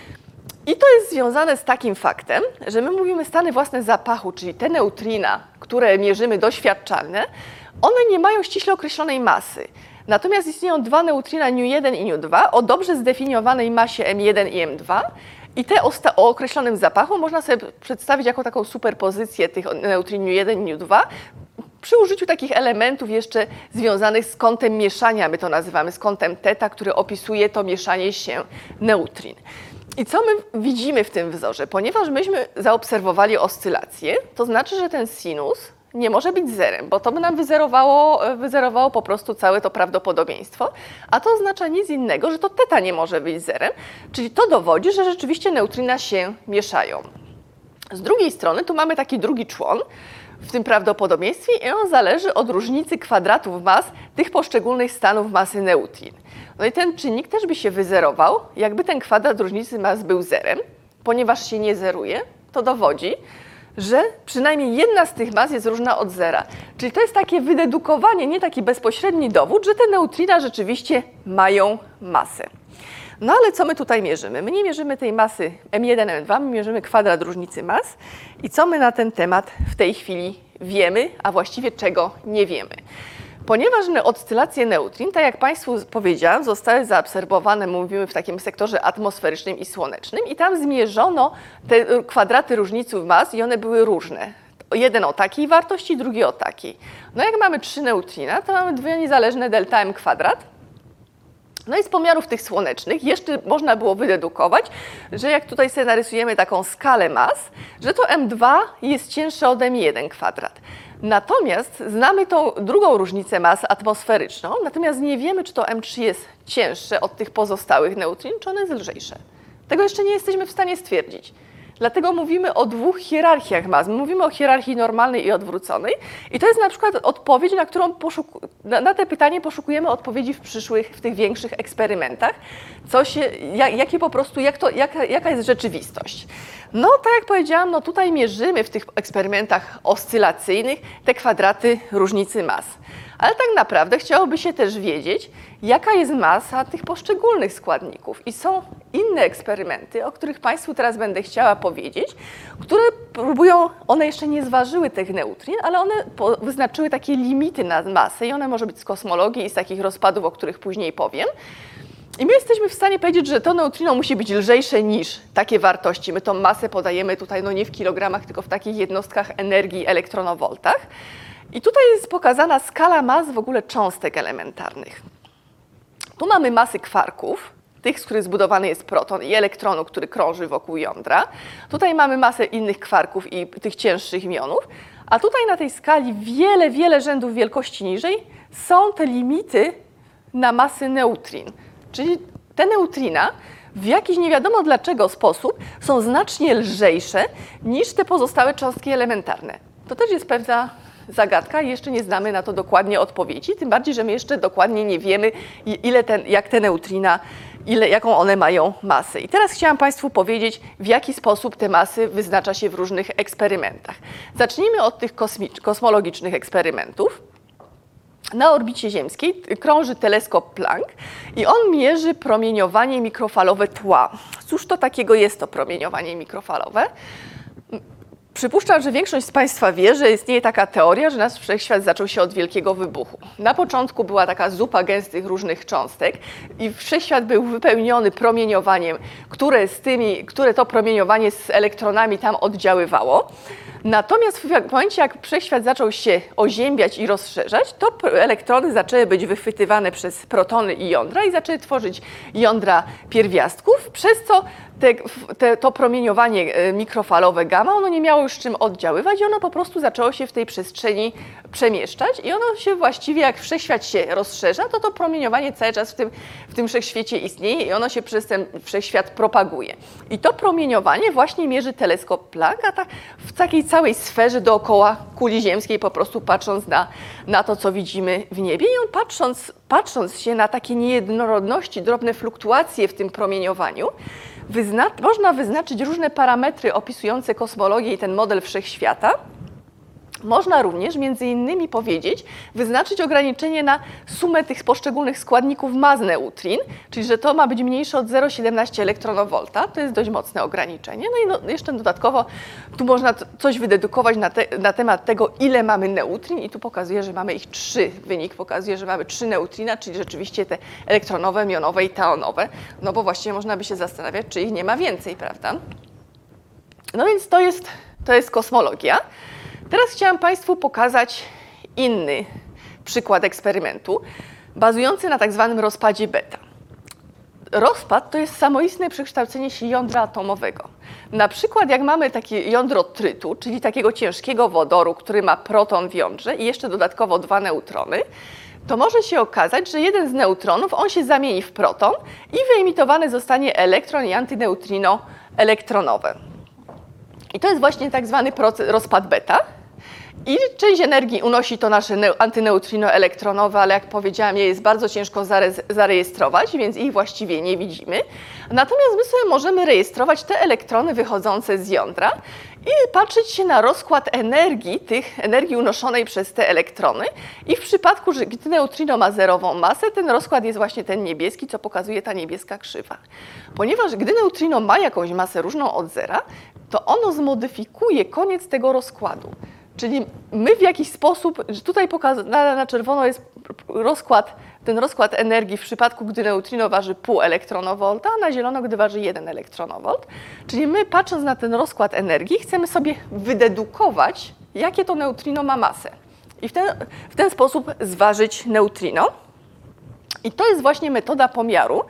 I to jest związane z takim faktem, że my mówimy stany własne zapachu, czyli te neutrina, które mierzymy doświadczalne, one nie mają ściśle określonej masy. Natomiast istnieją dwa neutrina nu jeden i nu dwa o dobrze zdefiniowanej masie em jeden i em dwa. I te o, o określonym zapachu można sobie przedstawić jako taką superpozycję tych neutrin nu jeden i nu dwa przy użyciu takich elementów jeszcze związanych z kątem mieszania, my to nazywamy, z kątem teta, który opisuje to mieszanie się neutrin. I co my widzimy w tym wzorze? Ponieważ myśmy zaobserwowali oscylację, to znaczy, że ten sinus nie może być zerem, bo to by nam wyzerowało, wyzerowało po prostu całe to prawdopodobieństwo, a to oznacza nic innego, że to teta nie może być zerem, czyli to dowodzi, że rzeczywiście neutrina się mieszają. Z drugiej strony tu mamy taki drugi człon w tym prawdopodobieństwie i on zależy od różnicy kwadratów mas tych poszczególnych stanów masy neutrin. No i ten czynnik też by się wyzerował, jakby ten kwadrat różnicy mas był zerem, ponieważ się nie zeruje, to dowodzi, że przynajmniej jedna z tych mas jest różna od zera. Czyli to jest takie wydedukowanie, nie taki bezpośredni dowód, że te neutrina rzeczywiście mają masę. No ale co my tutaj mierzymy? My nie mierzymy tej masy M jeden, M dwa, my mierzymy kwadrat różnicy mas. I co my na ten temat w tej chwili wiemy, a właściwie czego nie wiemy? Ponieważ oscylacje neutrin, tak jak Państwu powiedziałam, zostały zaobserwowane, mówimy w takim sektorze atmosferycznym i słonecznym i tam zmierzono te kwadraty różnicy mas i one były różne. Jeden o takiej wartości, drugi o takiej. No jak mamy trzy neutrina, to mamy dwie niezależne delta m kwadrat. No i z pomiarów tych słonecznych jeszcze można było wydedukować, że jak tutaj sobie narysujemy taką skalę mas, że to M dwa jest cięższe od M jeden kwadrat. Natomiast znamy tą drugą różnicę mas atmosferyczną, natomiast nie wiemy, czy to M trzy jest cięższe od tych pozostałych neutrin, czy one jest lżejsze. Tego jeszcze nie jesteśmy w stanie stwierdzić. Dlatego mówimy o dwóch hierarchiach mas. Mówimy o hierarchii normalnej i odwróconej. I to jest na przykład odpowiedź, na którą poszuku... na, na te pytanie poszukujemy odpowiedzi w przyszłych, w tych większych eksperymentach. Co się, jak, jakie po prostu, jak to, jaka, jaka jest rzeczywistość. No, tak jak powiedziałam, no tutaj mierzymy w tych eksperymentach oscylacyjnych te kwadraty różnicy mas. Ale tak naprawdę chciałoby się też wiedzieć, jaka jest masa tych poszczególnych składników. I są inne eksperymenty, o których Państwu teraz będę chciała powiedzieć, które próbują, one jeszcze nie zważyły tych neutrin, ale one wyznaczyły takie limity na masę i one może być z kosmologii i z takich rozpadów, o których później powiem. I my jesteśmy w stanie powiedzieć, że to neutrino musi być lżejsze niż takie wartości. My tą masę podajemy tutaj no nie w kilogramach, tylko w takich jednostkach energii elektronowoltach. I tutaj jest pokazana skala mas w ogóle cząstek elementarnych. Tu mamy masy kwarków, tych, z których zbudowany jest proton i elektronu, który krąży wokół jądra. Tutaj mamy masę innych kwarków i tych cięższych mionów. A tutaj na tej skali wiele, wiele rzędów wielkości niżej są te limity na masy neutrin. Czyli te neutrina w jakiś nie wiadomo dlaczego sposób są znacznie lżejsze niż te pozostałe cząstki elementarne. To też jest pewna zagadka i jeszcze nie znamy na to dokładnie odpowiedzi, tym bardziej, że my jeszcze dokładnie nie wiemy, ile ten, jak te neutrina, ile, jaką one mają masę. I teraz chciałam Państwu powiedzieć, w jaki sposób te masy wyznacza się w różnych eksperymentach. Zacznijmy od tych kosmologicznych eksperymentów. Na orbicie ziemskiej krąży teleskop Planck i on mierzy promieniowanie mikrofalowe tła. Cóż to takiego jest to promieniowanie mikrofalowe? Przypuszczam, że większość z Państwa wie, że istnieje taka teoria, że nasz wszechświat zaczął się od wielkiego wybuchu. Na początku była taka zupa gęstych różnych cząstek i wszechświat był wypełniony promieniowaniem, które, z tymi, które to promieniowanie z elektronami tam oddziaływało. Natomiast w momencie, jak wszechświat zaczął się oziębiać i rozszerzać, to elektrony zaczęły być wychwytywane przez protony i jądra i zaczęły tworzyć jądra pierwiastków, przez co te, te, to promieniowanie mikrofalowe gamma, ono nie miało już czym oddziaływać i ono po prostu zaczęło się w tej przestrzeni przemieszczać i ono się właściwie, jak wszechświat się rozszerza, to to promieniowanie cały czas w tym, w tym wszechświecie istnieje i ono się przez ten wszechświat propaguje. I to promieniowanie właśnie mierzy teleskop Planck, a tak w takiej całej sferze dookoła kuli ziemskiej, po prostu patrząc na, na to, co widzimy w niebie. I on patrząc, patrząc się na takie niejednorodności, drobne fluktuacje w tym promieniowaniu, wyzna można wyznaczyć różne parametry opisujące kosmologię i ten model wszechświata. Można również między innymi powiedzieć, wyznaczyć ograniczenie na sumę tych poszczególnych składników mas neutrin, czyli że to ma być mniejsze od zero przecinek siedemnaście elektronowolta, to jest dość mocne ograniczenie. No i no, jeszcze dodatkowo tu można coś wydedukować na, te, na temat tego, ile mamy neutrin i tu pokazuje, że mamy ich trzy. Wynik pokazuje, że mamy trzy neutrina, czyli rzeczywiście te elektronowe, mionowe i teonowe, no bo właściwie można by się zastanawiać, czy ich nie ma więcej, prawda? No więc to jest, to jest kosmologia. Teraz chciałam Państwu pokazać inny przykład eksperymentu, bazujący na tak zwanym rozpadzie beta. rozpad to jest samoistne przekształcenie się jądra atomowego. Na przykład jak mamy takie jądro trytu, czyli takiego ciężkiego wodoru, który ma proton w jądrze i jeszcze dodatkowo dwa neutrony, to może się okazać, że jeden z neutronów, on się zamieni w proton i wyemitowany zostanie elektron i antyneutrino elektronowe. I to jest właśnie tak zwany proces, rozpad beta. I część energii unosi to nasze antyneutrino elektronowe, ale jak powiedziałam, je jest bardzo ciężko zarejestrować, więc ich właściwie nie widzimy. Natomiast my sobie możemy rejestrować te elektrony wychodzące z jądra i patrzeć się na rozkład energii, tych energii unoszonej przez te elektrony. I w przypadku, że gdy neutrino ma zerową masę, ten rozkład jest właśnie ten niebieski, co pokazuje ta niebieska krzywa. Ponieważ gdy neutrino ma jakąś masę różną od zera, to ono zmodyfikuje koniec tego rozkładu. Czyli my w jakiś sposób, tutaj pokazane na czerwono jest rozkład, ten rozkład energii w przypadku, gdy neutrino waży pół elektronowolta, a na zielono, gdy waży jeden elektronowolt. Czyli my, patrząc na ten rozkład energii, chcemy sobie wydedukować, jakie to neutrino ma masę. I w ten, w ten sposób zważyć neutrino. I to jest właśnie metoda pomiaru,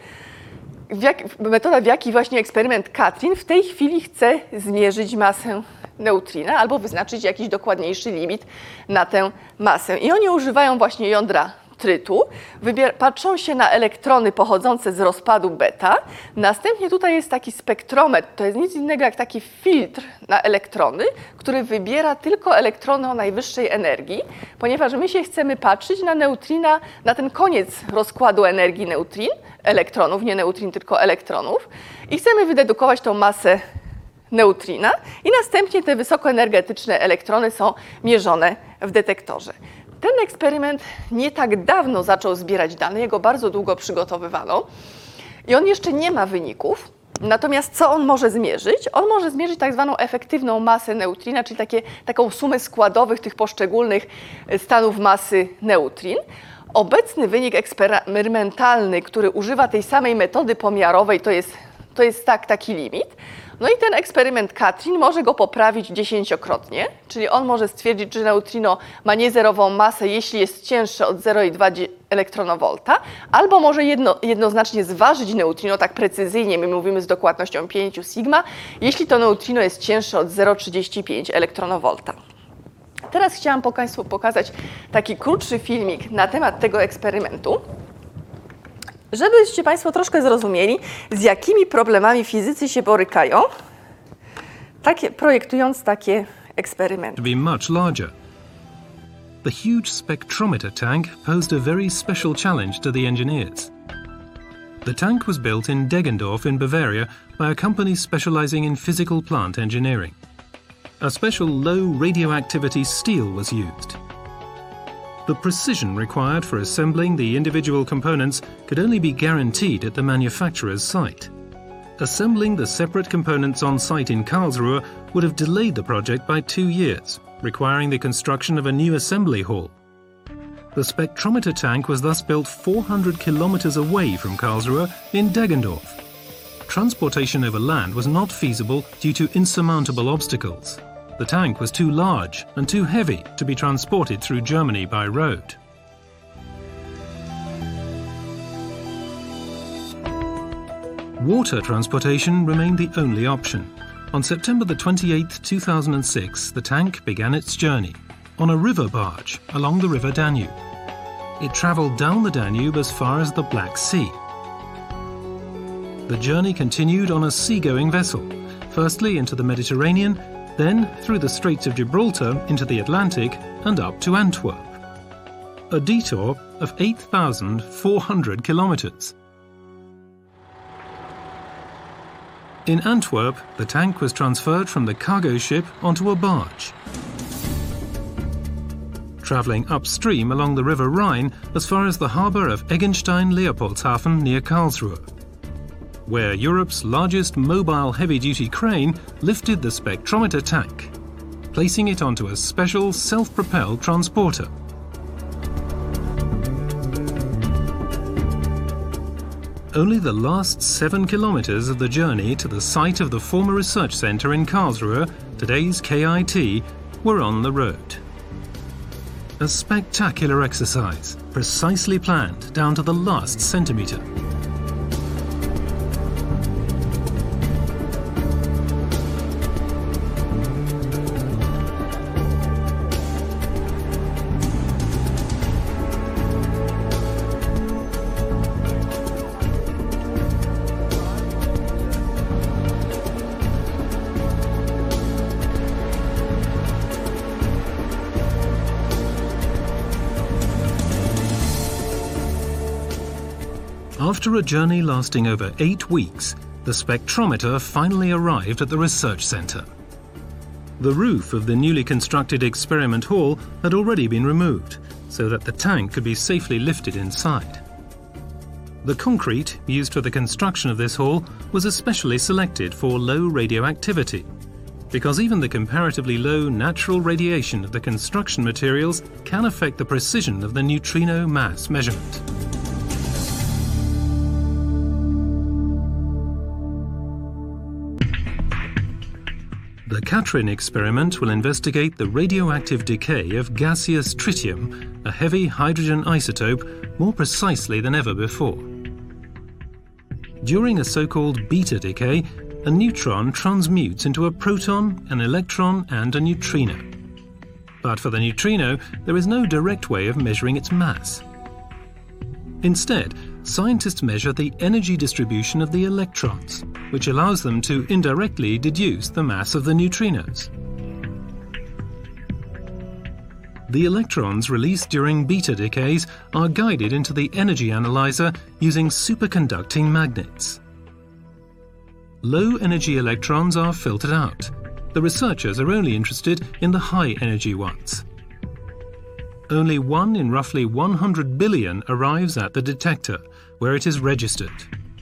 w jak, metoda, w jaki właśnie eksperyment Katrin w tej chwili chce zmierzyć masę neutrina albo wyznaczyć jakiś dokładniejszy limit na tę masę. I oni używają właśnie jądra trytu, wybier- patrzą się na elektrony pochodzące z rozpadu beta. Następnie tutaj jest taki spektrometr, to jest nic innego jak taki filtr na elektrony, który wybiera tylko elektrony o najwyższej energii, ponieważ my się chcemy patrzeć na neutrina, na ten koniec rozkładu energii neutrin, elektronów, nie neutrin, tylko elektronów i chcemy wydedukować tą masę neutrina i następnie te wysokoenergetyczne elektrony są mierzone w detektorze. Ten eksperyment nie tak dawno zaczął zbierać dane, jego bardzo długo przygotowywano i on jeszcze nie ma wyników. Natomiast co on może zmierzyć? On może zmierzyć tak zwaną efektywną masę neutrina, czyli takie, taką sumę składowych tych poszczególnych stanów masy neutrin. Obecny wynik eksperymentalny, który używa tej samej metody pomiarowej, to jest, to jest tak, taki limit. No i ten eksperyment Katrin może go poprawić dziesięciokrotnie, czyli on może stwierdzić, że neutrino ma niezerową masę, jeśli jest cięższe od zero przecinek dwa elektronowolta, albo może jedno, jednoznacznie zważyć neutrino tak precyzyjnie, my mówimy z dokładnością pięć sigma, jeśli to neutrino jest cięższe od zero przecinek trzydzieści pięć elektronowolta. Teraz chciałam Państwu pokazać taki krótszy filmik na temat tego eksperymentu, żebyście Państwo troszkę zrozumieli, z jakimi problemami fizycy się borykają, takie, projektując takie eksperymenty. To be much larger. The huge spectrometer tank posed a very special challenge to the engineers. The tank was built in Deggendorf in Bavaria by a company specializing in physical plant engineering. A special low radioactivity steel was used. The precision required for assembling the individual components could only be guaranteed at the manufacturer's site. Assembling the separate components on site in Karlsruhe would have delayed the project by two years, requiring the construction of a new assembly hall. The spectrometer tank was thus built four hundred kilometers away from Karlsruhe in Deggendorf. Transportation over land was not feasible due to insurmountable obstacles. The tank was too large and too heavy to be transported through Germany by road. Water transportation remained the only option. On September the twenty-eighth, two thousand six, the tank began its journey on a river barge along the river Danube. It travelled down the Danube as far as the Black Sea. The journey continued on a sea-going vessel, firstly into the Mediterranean, then through the Straits of Gibraltar into the Atlantic and up to Antwerp. A detour of eight thousand four hundred kilometers. In Antwerp, the tank was transferred from the cargo ship onto a barge. Travelling upstream along the River Rhine as far as the harbour of Eggenstein-Leopoldshafen near Karlsruhe, where Europe's largest mobile heavy-duty crane lifted the spectrometer tank, placing it onto a special self-propelled transporter. Only the last seven kilometers of the journey to the site of the former research centre in Karlsruhe, today's K I T, were on the road. A spectacular exercise, precisely planned down to the last centimetre. After a journey lasting over eight weeks, the spectrometer finally arrived at the research centre. The roof of the newly constructed experiment hall had already been removed, so that the tank could be safely lifted inside. The concrete used for the construction of this hall was especially selected for low radioactivity, because even the comparatively low natural radiation of the construction materials can affect the precision of the neutrino mass measurement. The Katrin experiment will investigate the radioactive decay of gaseous tritium, a heavy hydrogen isotope, more precisely than ever before. During a so-called beta decay, a neutron transmutes into a proton, an electron, and a neutrino. But for the neutrino, there is no direct way of measuring its mass. Instead, scientists measure the energy distribution of the electrons, which allows them to indirectly deduce the mass of the neutrinos. The electrons released during beta decays are guided into the energy analyzer using superconducting magnets. Low-energy electrons are filtered out. The researchers are only interested in the high-energy ones. Only one in roughly one hundred billion arrives at the detector, where it is registered.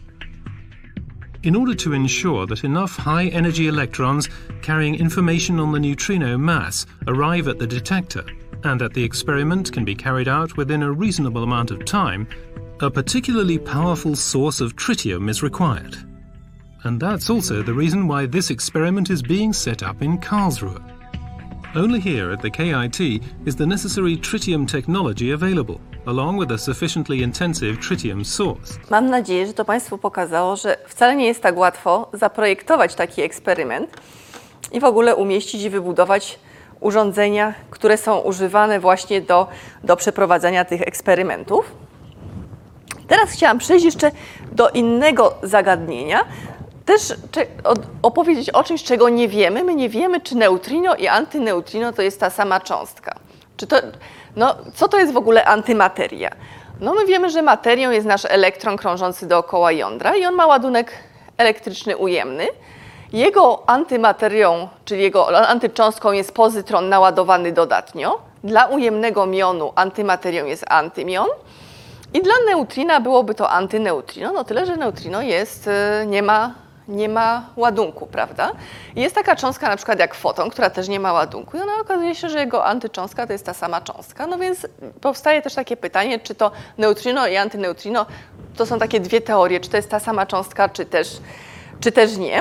In order to ensure that enough high-energy electrons carrying information on the neutrino mass arrive at the detector, and that the experiment can be carried out within a reasonable amount of time, a particularly powerful source of tritium is required. And that's also the reason why this experiment is being set up in Karlsruhe. Only here at the K I T is the necessary tritium technology available, along with a sufficiently intensive tritium source. Mam nadzieję, że to Państwu pokazało, że wcale nie jest tak łatwo zaprojektować taki eksperyment i w ogóle umieścić i wybudować urządzenia, które są używane właśnie do, do przeprowadzania tych eksperymentów. Teraz chciałam przejść jeszcze do innego zagadnienia, też opowiedzieć o czymś, czego nie wiemy. My nie wiemy, czy neutrino i antyneutrino to jest ta sama cząstka. Czy to, no, co to jest w ogóle antymateria? No my wiemy, że materią jest nasz elektron krążący dookoła jądra i on ma ładunek elektryczny ujemny. Jego antymaterią, czyli jego antycząstką jest pozytron naładowany dodatnio. Dla ujemnego mionu antymaterią jest antymion. I dla neutrina byłoby to antyneutrino, no tyle, że neutrino jest, nie ma, nie ma ładunku, prawda? I jest taka cząstka na przykład jak foton, która też nie ma ładunku i ona okazuje się, że jego antycząstka to jest ta sama cząstka. No więc powstaje też takie pytanie, czy to neutrino i antyneutrino to są takie dwie teorie, czy to jest ta sama cząstka, czy też, czy też nie.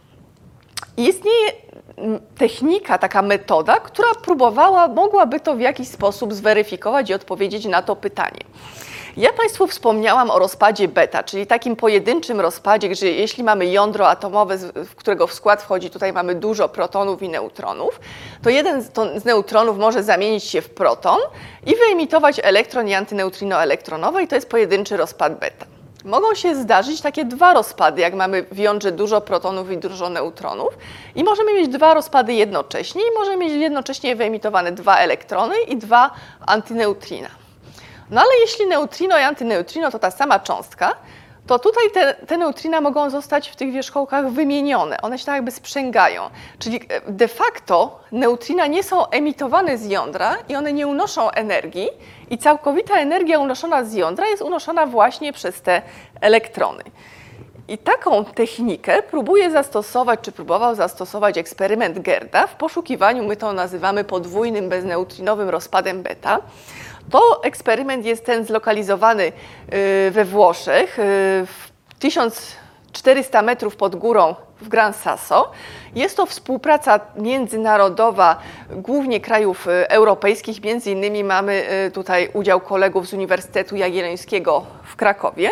I istnieje technika, taka metoda, która próbowała, mogłaby to w jakiś sposób zweryfikować i odpowiedzieć na to pytanie. Ja Państwu wspomniałam o rozpadzie beta, czyli takim pojedynczym rozpadzie, że jeśli mamy jądro atomowe, w którego w skład wchodzi, tutaj mamy dużo protonów i neutronów, to jeden z neutronów może zamienić się w proton i wyemitować elektron i antyneutrino elektronowe i to jest pojedynczy rozpad beta. Mogą się zdarzyć takie dwa rozpady, jak mamy w jądrze dużo protonów i dużo neutronów i możemy mieć dwa rozpady jednocześnie i możemy mieć jednocześnie wyemitowane dwa elektrony i dwa antyneutrina. No ale jeśli neutrino i antyneutrino to ta sama cząstka, to tutaj te, te neutrina mogą zostać w tych wierzchołkach wymienione. One się tak jakby sprzęgają. Czyli de facto neutrina nie są emitowane z jądra i one nie unoszą energii i całkowita energia unoszona z jądra jest unoszona właśnie przez te elektrony. I taką technikę próbuje zastosować, czy próbował zastosować eksperyment Gerda w poszukiwaniu, my to nazywamy podwójnym bezneutrinowym rozpadem beta. To eksperyment jest ten zlokalizowany we Włoszech, w tysiąc czterysta metrów pod górą w Gran Sasso. Jest to współpraca międzynarodowa, głównie krajów europejskich, między innymi mamy tutaj udział kolegów z Uniwersytetu Jagiellońskiego w Krakowie.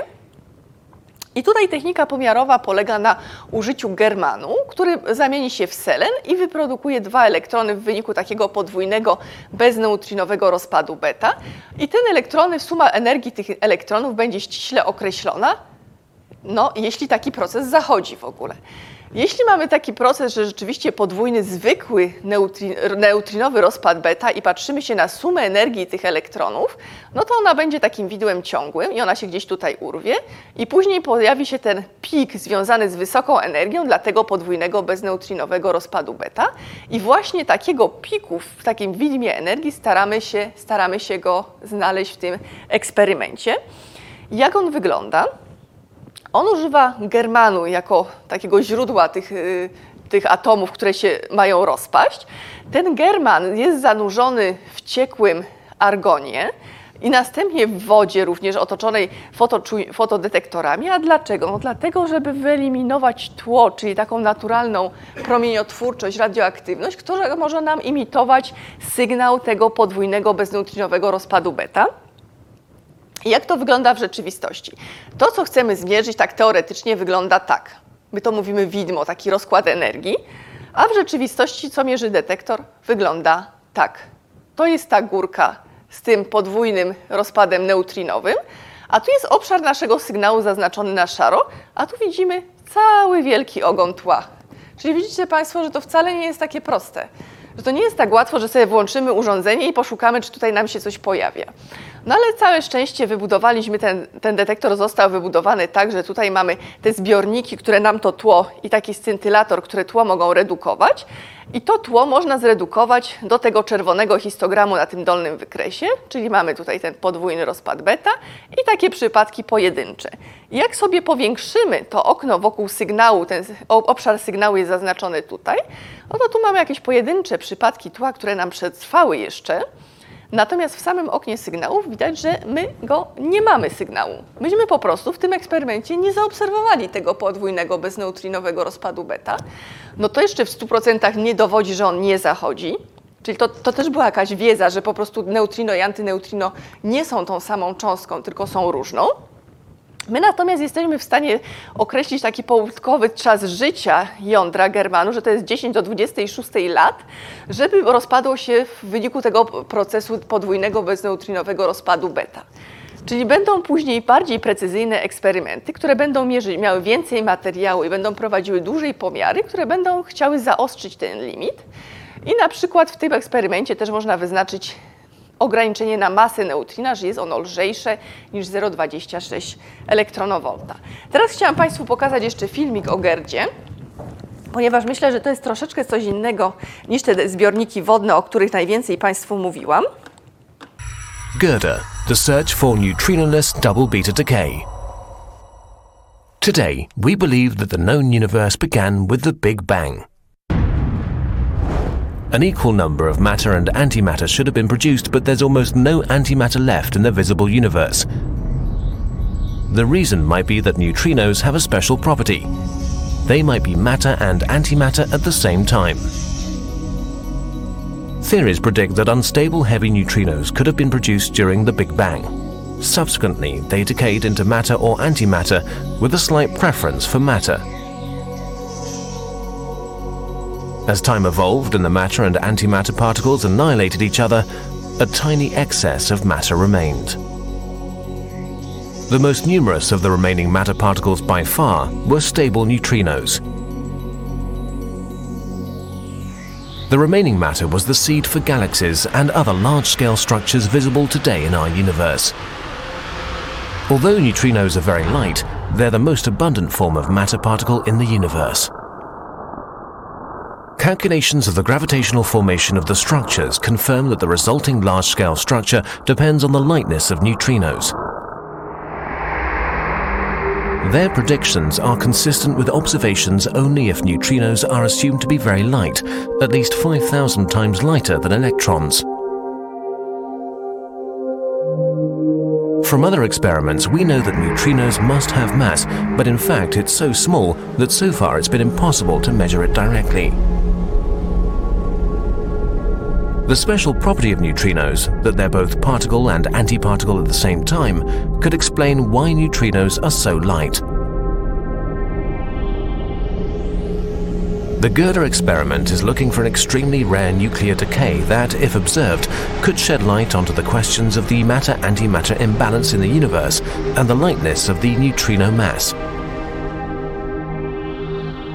I tutaj technika pomiarowa polega na użyciu germanu, który zamieni się w selen i wyprodukuje dwa elektrony w wyniku takiego podwójnego bezneutrinowego rozpadu beta. I te elektrony, suma energii tych elektronów będzie ściśle określona No, jeśli taki proces zachodzi w ogóle. Jeśli mamy taki proces, że rzeczywiście podwójny, zwykły neutri, neutrinowy rozpad beta i patrzymy się na sumę energii tych elektronów, no to ona będzie takim widłem ciągłym i ona się gdzieś tutaj urwie i później pojawi się ten pik związany z wysoką energią dla tego podwójnego bezneutrinowego rozpadu beta i właśnie takiego piku w takim widmie energii staramy się, staramy się go znaleźć w tym eksperymencie. Jak on wygląda? On używa germanu jako takiego źródła tych, tych atomów, które się mają rozpaść. Ten german jest zanurzony w ciekłym argonie i następnie w wodzie również otoczonej fotodetektorami. A dlaczego? No dlatego, żeby wyeliminować tło, czyli taką naturalną promieniotwórczość, radioaktywność, która może nam imitować sygnał tego podwójnego bezneutrinowego rozpadu beta. Jak to wygląda w rzeczywistości? To, co chcemy zmierzyć, tak teoretycznie wygląda tak. My to mówimy widmo, taki rozkład energii, a w rzeczywistości, co mierzy detektor, wygląda tak. To jest ta górka z tym podwójnym rozpadem neutrinowym, a tu jest obszar naszego sygnału zaznaczony na szaro, a tu widzimy cały wielki ogon tła. Czyli widzicie Państwo, że to wcale nie jest takie proste. Że to nie jest tak łatwo, że sobie włączymy urządzenie i poszukamy, czy tutaj nam się coś pojawia. No ale całe szczęście wybudowaliśmy, ten, ten detektor został wybudowany tak, że tutaj mamy te zbiorniki, które nam to tło i taki scintylator, które tło mogą redukować. I to tło można zredukować do tego czerwonego histogramu na tym dolnym wykresie, czyli mamy tutaj ten podwójny rozpad beta i takie przypadki pojedyncze. I jak sobie powiększymy to okno wokół sygnału, ten obszar sygnału jest zaznaczony tutaj, no to tu mamy jakieś pojedyncze przypadki tła, które nam przetrwały jeszcze. Natomiast w samym oknie sygnałów widać, że my go nie mamy sygnału. Myśmy po prostu w tym eksperymencie nie zaobserwowali tego podwójnego bezneutrinowego rozpadu beta. No to jeszcze w stu procentach nie dowodzi, że on nie zachodzi. Czyli to, to też była jakaś wiedza, że po prostu neutrino i antyneutrino nie są tą samą cząstką, tylko są różną. My natomiast jesteśmy w stanie określić taki połudkowy czas życia jądra germanu, że to jest dziesięć do dwudziestu sześciu lat, żeby rozpadło się w wyniku tego procesu podwójnego bezneutrinowego rozpadu beta. Czyli będą później bardziej precyzyjne eksperymenty, które będą mierzyć, miały więcej materiału i będą prowadziły dłużej pomiary, które będą chciały zaostrzyć ten limit. I na przykład w tym eksperymencie też można wyznaczyć ograniczenie na masę neutrina, że jest ono lżejsze niż zero przecinek dwadzieścia sześć elektronowolta. Teraz chciałam Państwu pokazać jeszcze filmik o Gerdzie, ponieważ myślę, że to jest troszeczkę coś innego niż te zbiorniki wodne, o których najwięcej Państwu mówiłam. GERDA, the search for neutrinoless double beta decay. Today, we believe that the known universe began with the Big Bang. An equal number of matter and antimatter should have been produced, but there's almost no antimatter left in the visible universe. The reason might be that neutrinos have a special property. They might be matter and antimatter at the same time. Theories predict that unstable heavy neutrinos could have been produced during the Big Bang. Subsequently, they decayed into matter or antimatter with a slight preference for matter. As time evolved and the matter and antimatter particles annihilated each other, a tiny excess of matter remained. The most numerous of the remaining matter particles by far were stable neutrinos. The remaining matter was the seed for galaxies and other large-scale structures visible today in our universe. Although neutrinos are very light, they're the most abundant form of matter particle in the universe. Calculations of the gravitational formation of the structures confirm that the resulting large-scale structure depends on the lightness of neutrinos. Their predictions are consistent with observations only if neutrinos are assumed to be very light, at least five thousand times lighter than electrons. From other experiments, we know that neutrinos must have mass, but in fact it's so small that so far it's been impossible to measure it directly. The special property of neutrinos, that they're both particle and antiparticle at the same time, could explain why neutrinos are so light. The GERDA experiment is looking for an extremely rare nuclear decay that, if observed, could shed light onto the questions of the matter-antimatter imbalance in the universe and the lightness of the neutrino mass.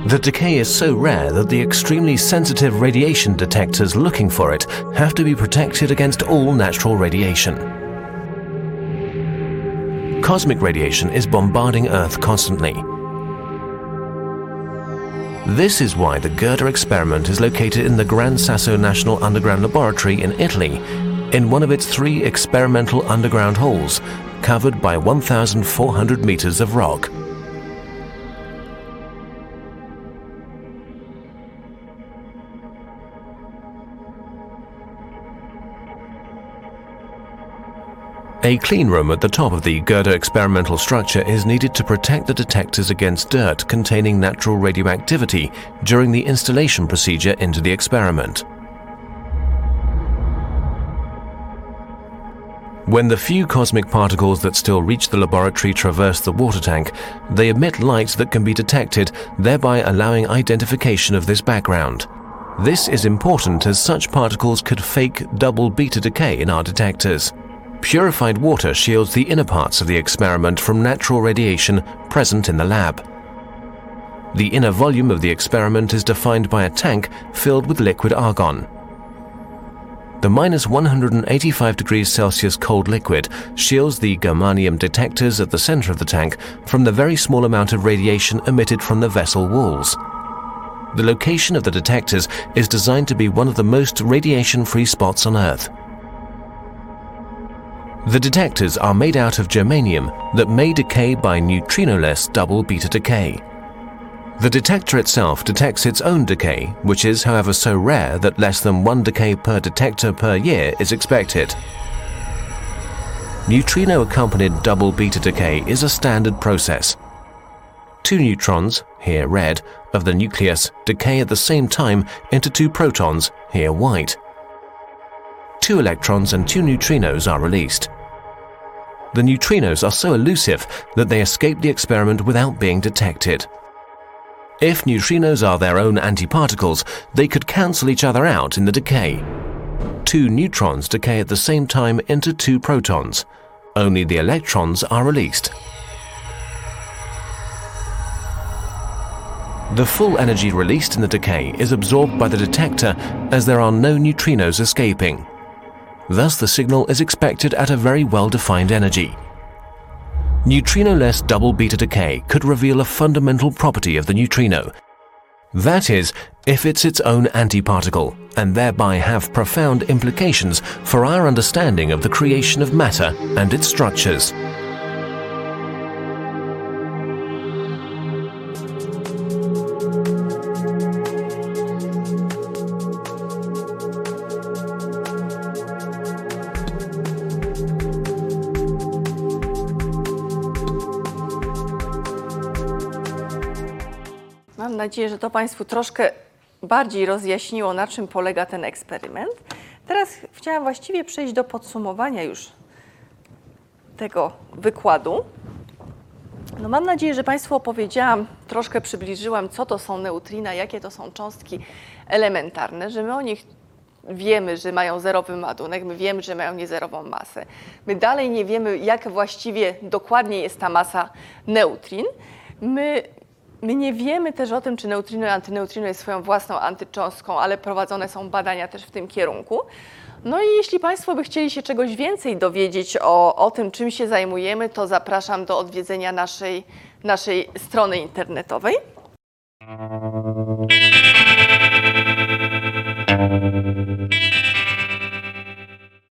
The decay is so rare that the extremely sensitive radiation detectors looking for it have to be protected against all natural radiation. Cosmic radiation is bombarding Earth constantly. This is why the Gerda experiment is located in the Gran Sasso National Underground Laboratory in Italy, in one of its three experimental underground holes, covered by one thousand four hundred meters of rock. A clean room at the top of the Gerda experimental structure is needed to protect the detectors against dirt containing natural radioactivity during the installation procedure into the experiment. When the few cosmic particles that still reach the laboratory traverse the water tank, they emit light that can be detected, thereby allowing identification of this background. This is important as such particles could fake double beta decay in our detectors. Purified water shields the inner parts of the experiment from natural radiation present in the lab. The inner volume of the experiment is defined by a tank filled with liquid argon. The minus one hundred eighty-five degrees Celsius cold liquid shields the germanium detectors at the center of the tank from the very small amount of radiation emitted from the vessel walls. The location of the detectors is designed to be one of the most radiation-free spots on Earth. The detectors are made out of germanium that may decay by neutrinoless double beta decay. The detector itself detects its own decay, which is, however, so rare that less than one decay per detector per year is expected. Neutrino-accompanied double beta decay is a standard process. Two neutrons, here red, of the nucleus decay at the same time into two protons, here white. Two electrons and two neutrinos are released. The neutrinos are so elusive that they escape the experiment without being detected. If neutrinos are their own antiparticles, they could cancel each other out in the decay. Two neutrons decay at the same time into two protons. Only the electrons are released. The full energy released in the decay is absorbed by the detector as there are no neutrinos escaping. Thus, the signal is expected at a very well-defined energy. Neutrinoless double beta decay could reveal a fundamental property of the neutrino. That is, if it's its own antiparticle, and thereby have profound implications for our understanding of the creation of matter and its structures. Mam nadzieję, że to Państwu troszkę bardziej rozjaśniło, na czym polega ten eksperyment. Teraz chciałam właściwie przejść do podsumowania już tego wykładu. No mam nadzieję, że Państwu opowiedziałam, troszkę przybliżyłam, co to są neutrina, jakie to są cząstki elementarne, że my o nich wiemy, że mają zerowy ładunek, my wiemy, że mają niezerową masę. My dalej nie wiemy, jak właściwie dokładnie jest ta masa neutrin. My My nie wiemy też o tym, czy neutrino i antyneutrino jest swoją własną antycząstką, ale prowadzone są badania też w tym kierunku. No i jeśli Państwo by chcieli się czegoś więcej dowiedzieć o, o tym, czym się zajmujemy, to zapraszam do odwiedzenia naszej, naszej strony internetowej.